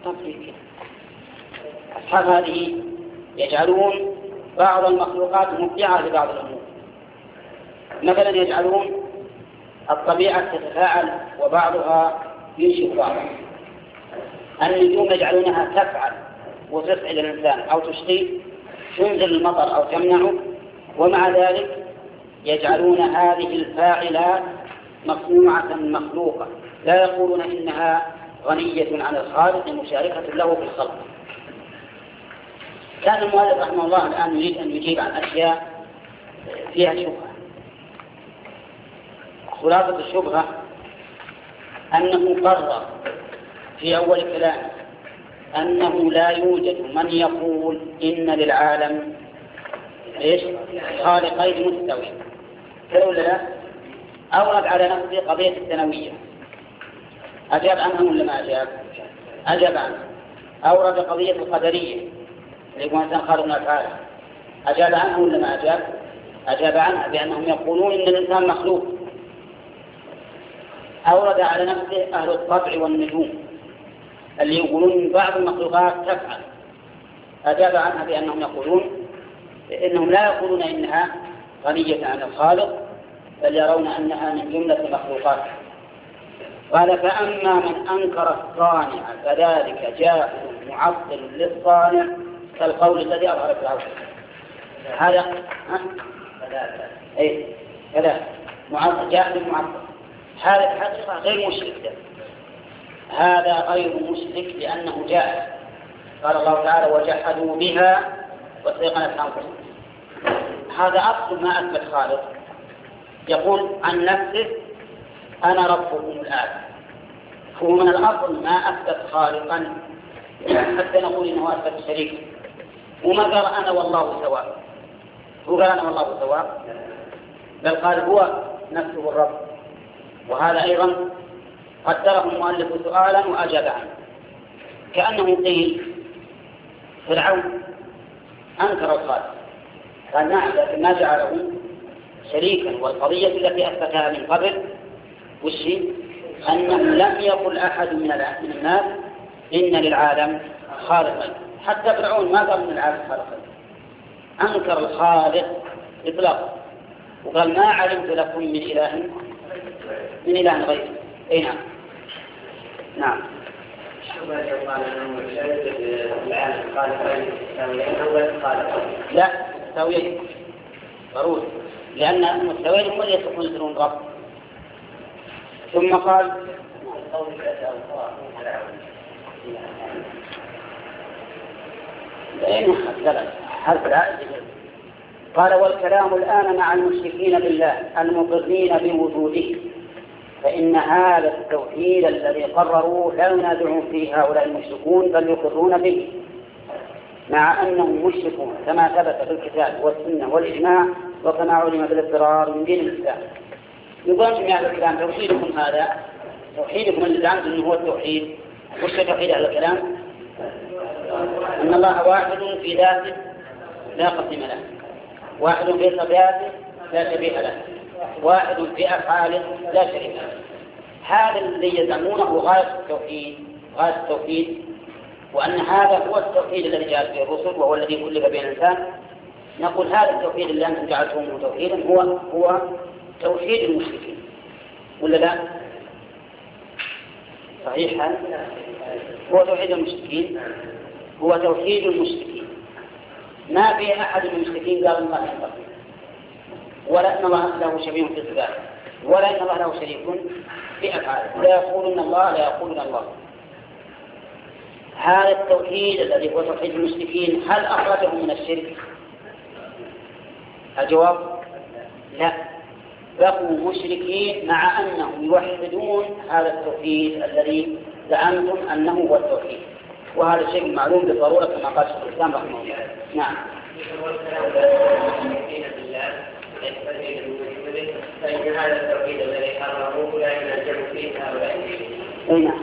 أصحاب هذه يجعلون بعض المخلوقات مبدعة لبعض الأمور. مثلا يجعلون الطبيعة تتفاعل وبعضها ينشئ بعضا، النجوم يجعلونها تفعل وتسعد الإنسان أو تشقيه، تنزل المطر أو تمنعه، ومع ذلك يجعلون هذه الفاعلات مصنوعة مخلوقة، لا يقولون إنها غنية عن الخالق مشاركة له في الخلق. كان المؤلف رحمه الله الآن يريد أن يجيب عن أشياء فيها شبهة. خلاصة الشبهة أنه قرر في أول كلام أنه لا يوجد من يقول إن للعالم إيش خالقين مستويين، فلولا لا أورد على نفسه قضية الثانوية، أجاب عنها ولا ما أجاب؟ أجاب عنها. أورد قضية القدرية اللي هو إنسان خالق من الأفعال، أجاب عنها ولا ما أجاب؟ أجاب عنها بأنهم يقولون إن الإنسان مخلوق. أورد على نفسه أهل الطبع والنجوم اللي يقولون بعض المخلوقات تفعل، أجاب عنها بأنهم يقولون إنهم لا يقولون إنها غنية عن الخالق، بل يرون أنها من جملة مخلوقات. قال فأما من أنكر الصانع فذلك جاهل معطل للصانع كالقول الذي أظهر العوض. هذا أي كذا معطل جاهل معطل، هذا الحقيقة غير مشرك، هذا غير مشرك لأنه جاهل. قال الله تعالى وجحدوا بها واستيقنت أنفسهم. هذا أصل ما أثبت خالق، يقول عن نفسه أنا ربكم الآن، هو من الأصل ما أثبت خالقا حتى نقول إنه أثبت شريك، وما قال أنا والله سواء، هو قال أنا والله سواء، بل قال هو نفسه الرب. وهذا أيضا قدره المؤلف سؤالا وأجاب عنه، كأنه قيل فرعون أنكر الخالق قال نعم لكن ما جعله شريكا، والقضية التي أثبتها من قبل والشيء أنه لم يقل أحد من الناس إن للعالم خالقا، حتى فرعون ما قال من العالم خالقا، أنكر الخالق إطلاقا وقال ما علمت لكم من إله من إله غيره. أي نعم نعم. لا مستويين ضروري، لأن المستويين هم اللي يصيرون رب. ثم قال قال والكلام الآن مع المشركين بالله المقرين بوجوده، فإن هذا التوحيد الذي قرروا لا ينازعون فيه هؤلاء المشركون بل يقرون به، مع أنهم مشركون كما ثبت في الكتاب والسنة والإجماع وكما علم بالاضطرار من دين الإسلام. يقول جميع هذا الكلام توحيدكم هذا توحيدكم اللي زعمتم أنه هو التوحيد، وش توحيد هذا الكلام؟ أن الله واحد في ذاته لا قسم له، واحد في صفاته لا شبيه له، واحد في أفعاله لا شريك له. هذا الذي يزعمونه غاية التوحيد، غاية التوحيد، وأن هذا هو التوحيد الذي جاء به الرسل وهو الذي كلف به الإنسان. نقول هذا التوحيد الذي أنتم جعلتموه توحيدا هو هو توحيد المشركين ولا لا؟ صحيح هذا هو توحيد المشركين، هو توحيد المشركين. ما في أحد من المشركين قال الله ينبغي، ولا أن الله له شبيه في صفاته، ولا أن الله له شريك في أفعاله، لا يقولون الله لا يقولون الله. هذا التوحيد الذي هو توحيد المشركين هل أخرجهم من الشرك؟ الجواب لا، بقوا مشركين مع أنهم يوحدون هذا التوحيد الذي زعمتم أنه هو التوحيد، وهذا شيء معلوم بالضرورة كما قال شيخ الإسلام رحمه الله. نعم. فإن هذا التوحيد الذي حرموه لا ينزع فيه هؤلاء. أي نعم.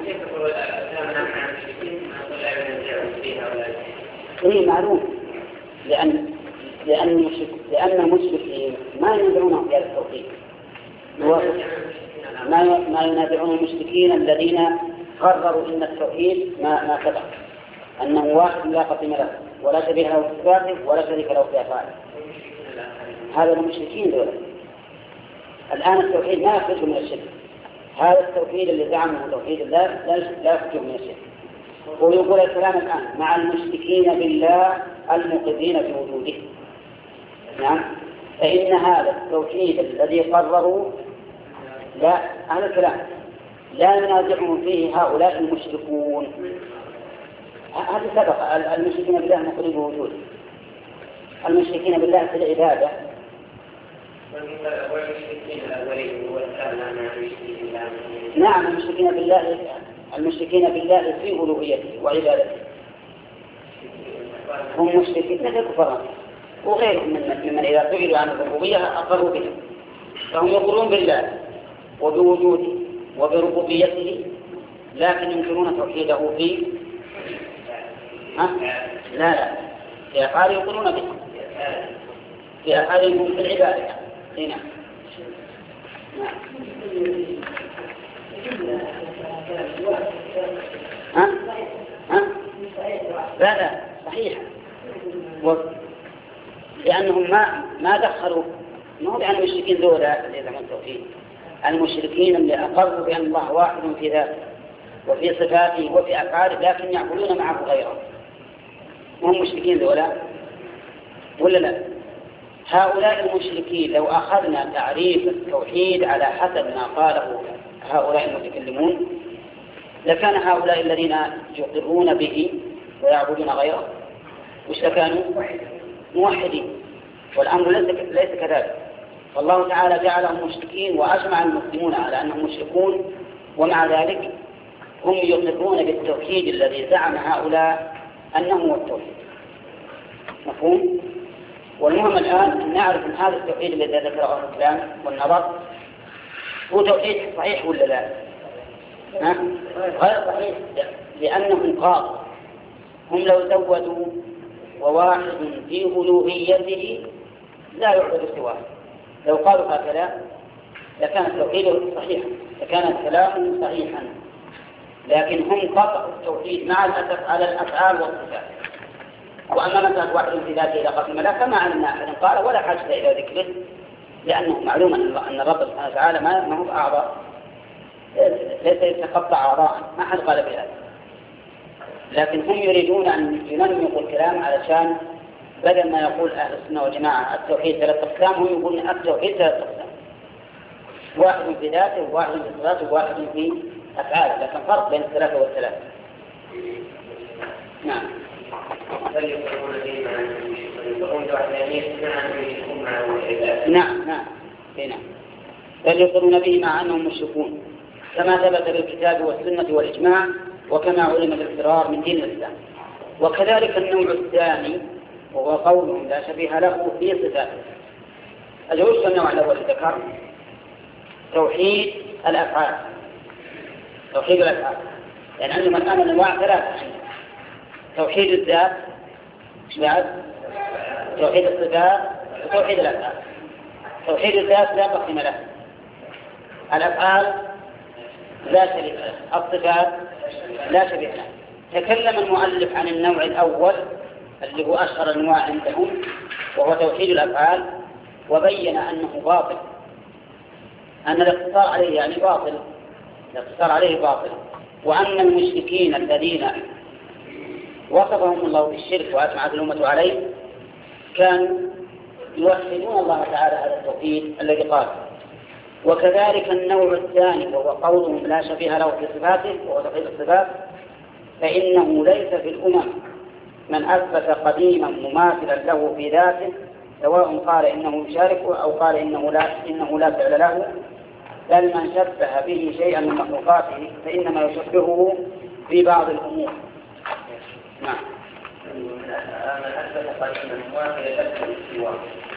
إيه معلوم، لأن لأن المشرك لأن المشركين ما ينازعون في هذا التوحيد، ما ما ينازعون المشركين الذين قرروا إن التوحيد ما ما سبق أنه واحد لا قسم له ولا شبيه له في صفاته ولا شريك له في أفعاله. هذا المشركين دول. الآن التوحيد ما يخرج من الشرك، هذا التوحيد اللي زعمه توحيد الله لا يخرج من الشرك. ويقول الكلام الآن مع المشركين بالله المقرين بوجوده. نعم، فإن هذا التوحيد الذي قرروا لا هذا الكلام لا ينازعهم فيه هؤلاء المشركون. هذا سبق المشركين بالله المقرين بوجوده، المشركين بالله في العبادة. نعم، المشركين بالله المشركين بالله في ألوهيته وعبادته هم مشركين مثل الكفار وغيرهم ممن إذا سئلوا عن الربوبية أقروا بها، فهم يقولون بالله وبوجوده وبربوبيته، لكن ينكرون توحيده في ها؟ لا لا في أفعال يقولون به، في أفعالهم في العبادة. هنا ها؟ ها؟ لا لا صحيح، لأنهم ما ما دخلوا، ما هو يعني المشركين ذولا اللي يزعمون التوحيد، المشركين اللي أقروا بأن الله واحد في ذاته وفي صفاته وفي أفعاله، لكن يعبدون معه غيره، وهم مشركين ذولا ولا لا؟ هؤلاء المشركين لو أخذنا تعريف التوحيد على حسب ما قاله هؤلاء المتكلمون لكان هؤلاء الذين يقرون به ويعبدون غيره وش كانوا؟ موحدين، والأمر ليس كذلك. فالله تعالى جعلهم مشركين وأجمع المسلمون على أنهم مشركون، ومع ذلك هم يقرون بالتوحيد الذي زعم هؤلاء أنه هو التوحيد. مفهوم؟ والمهم الآن أن نعرف أن هذا التوحيد الذي ذكره الكلام والنظر هو توحيد صحيح ولا لا؟ ها؟ غير صحيح، لأنهم قالوا هم لو زودوا وواحد في ألوهيته لا يعبد سواه، لو قالوا هكذا لكان التوحيد صحيحا، لكان الكلام صحيحا، لكن هم قطعوا التوحيد مع الأسف على الأفعال والصفات. وأما مثلا واحد في ذاته إلى قسم لا، فما علمنا أحد قال ولا حاجة إلى ذكره، لأنه معلوم أن الرب سبحانه وتعالى ما هو أعضاء، ليس يتقطع أعضاء، ما حد قال بهذا، لكن هم يريدون أن ينمقوا الكلام علشان بدل ما يقول أهل السنة والجماعة التوحيد ثلاث أقسام، هم يقولون التوحيد ثلاث أقسام، واحد في ذاته وواحد في صفاته وواحد في أفعاله، لكن فرق بين الثلاثة والثلاثة. نعم. نعم نعم نعم بل يقولون به مع أنهم مشركون كما ثبت بالكتاب والسنة والإجماع، وكما علم الاضطرار من دين الإسلام. وكذلك النوع الثاني وهو قول لا شبيه له في صفاته. الجزء النوع الأول ذكر توحيد الأفعال، توحيد الأفعال يعني عندهم الآن أنواع ثلاثة: توحيد الذات، بعد توحيد الصفات، وتوحيد الأفعال. توحيد الذات لا قسم له، الأفعال لا شريك له، الصفات لا شبيه له. تكلم المؤلف عن النوع الأول اللي هو أشهر الأنواع عندهم وهو توحيد الأفعال، وبين أنه باطل، أن الاقتصار عليه يعني باطل، الاقتصار عليه باطل، وأن المشركين الذين وصفهم الله بالشرك وأجمعت الأمة عليه كانوا يوحدون الله تعالى هذا التوحيد الذي قال. وكذلك النوع الثاني وهو قولهم لا شبيه له في صفاته وهو توحيد الصفات، فإنه ليس في الأمم من أثبت قديما مماثلا له في ذاته، سواء قال إنه يشارك أو قال إنه لا, إنه لا فعل له، بل من شبه به شيئا من مخلوقاته فإنما يشبهه في بعض الأمور. نعم. من أثبت قديما مماثلا له في الاستواء.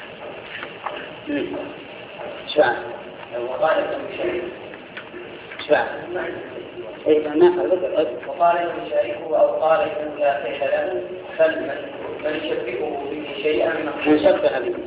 شفاء. وقال إنه يشارك. شفاء. إيه ما خلق. وقال إنه يشاركه أو قال إنه لا فعل له، بل من يشبهه به شيئا من شبه به.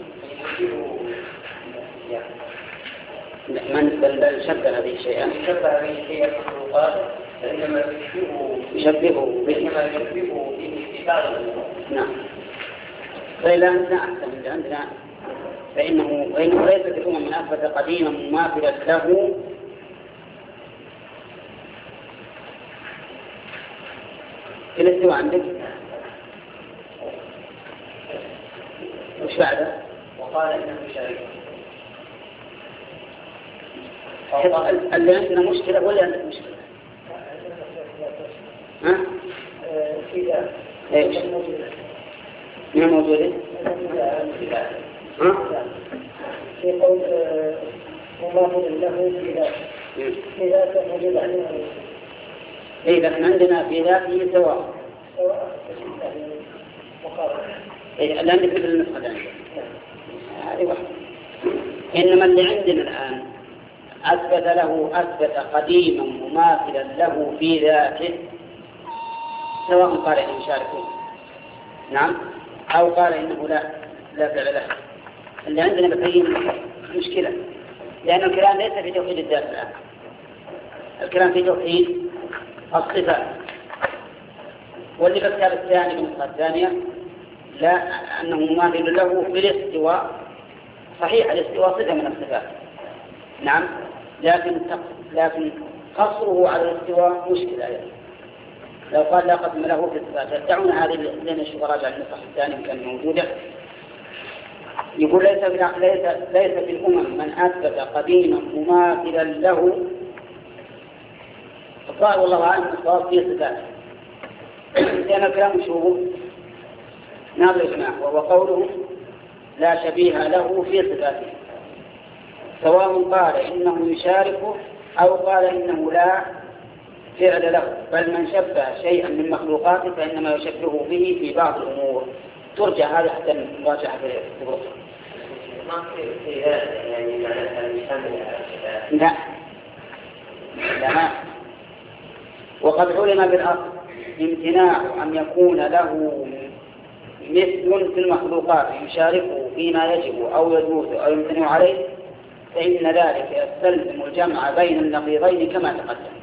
من بل بل شبه به شيئا. شبه به شيئا من المخلوقات فإنما يشبهه يشبهه به. إنما يشبهه به في بعض الأمور. نعم. فإلا عندنا أحسن عندنا فإنه وإنه ليس بأمم من أثبت قديما مماثلا له في الاستواء عندك وش بعده؟ وقال إنه شريك. اللي عندنا مشكلة ولا عندك مشكلة؟ ها؟ في ذلك. ايش؟ ما موجودة؟ ها؟ في قول مماثل له في ذلك. في ذلك موجود عنه. إيه لكن عندنا في ذاته سواء. سواء مقارنة. إيه اللي عندك مثل النسخة اللي عندك. هذه واحدة. إنما اللي عندنا الآن أثبت له أثبت قديما مماثلا له في ذاته سواء قال إنه يشاركه نعم أو قال إنه لا لا فعل له. اللي عندنا بقيم مشكلة لأن الكلام ليس في توحيد الذات الآن، الكلام في توحيد الصفات. واللي بالكتاب الثاني بالنسخة الثانية لا أنه مماثل له في الاستواء. صحيح الاستواء صفة من الصفات نعم، لكن لكن قصره على الاستواء مشكلة يعني. لو قال لا قسم له في الصفات دعونا هذه لين نشوف راجع النسخ الثاني كان موجودة. يقول ليس ليس ليس في الأمم من أثبت قديما مماثلا له. فقال والله أعلم الصواب في صفاته لأن الكلام شو نعم يا جماعة، وهو قوله لا شبيه له في صفاته سواء قال إنه يشاركه أو قال إنه لا فعل له، بل من شبه شيئا من مخلوقاته فإنما يشبهه به في بعض الأمور. ترجع هذا حتى نراجع في الدروس. ما في يعني معناتها يشمل لا لا. وقد علم بالأصل امتناع أن يكون له مثل في المخلوقات يشاركه فيما يجب أو يجوز أو يمتنع عليه، فإن ذلك يستلزم الجمع بين النقيضين كما تقدم.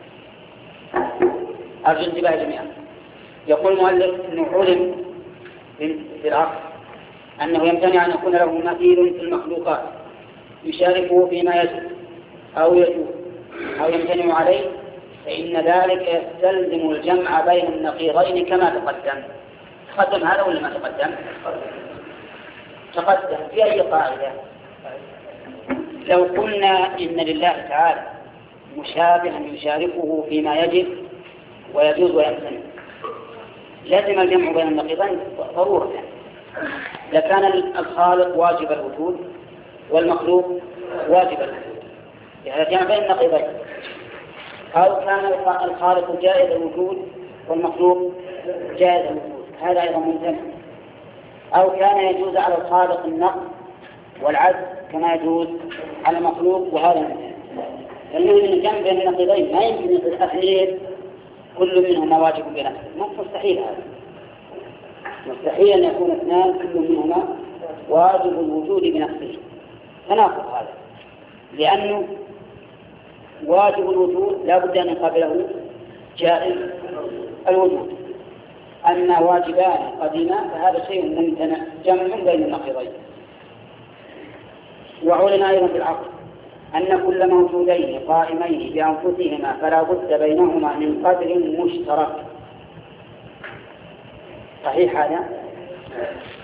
أرجو انتباه جميعا. يقول المؤلف أنه علم بالعقل أنه يمتنع أن يكون له مثيل في المخلوقات يشاركه فيما يجب أو يجوز أو يمتنع عليه، فإن ذلك يستلزم الجمع بين النقيضين كما تقدم. تقدم هذا ولا ما تقدم؟ تقدم. في أي قاعدة؟ لو قلنا إن لله تعالى مشابها يشاركه فيما يجب ويجوز ويمتنع لازم الجمع بين النقيضين ضرورة. لكان الخالق واجب الوجود والمخلوق واجب الوجود، يعني الجمع بين النقيضين. أو كان الخالق جائز الوجود والمخلوق جائز الوجود، هذا أيضا ممتنع. أو كان يجوز على الخالق النقص والعجز كما يجوز على المخلوق، وهذا ممتنع. المهم أن الجمع بين النقيضين ما يمكن يصير أثنين كل منهما واجب بنفسه، مستحيل هذا. مستحيل أن يكون اثنان كل منهما واجب الوجود بنفسه، تناقض هذا. لأنه واجب الوجود لا بد أن يقابله جائز الوجود، أما واجبان قديمان فهذا شيء ممتنع، جمع بين النقيضين. وعلم أيضا بالعقل أن كل موجودين قائمين بأنفسهما فلا بد بينهما من قدر مشترك. صحيح هذا؟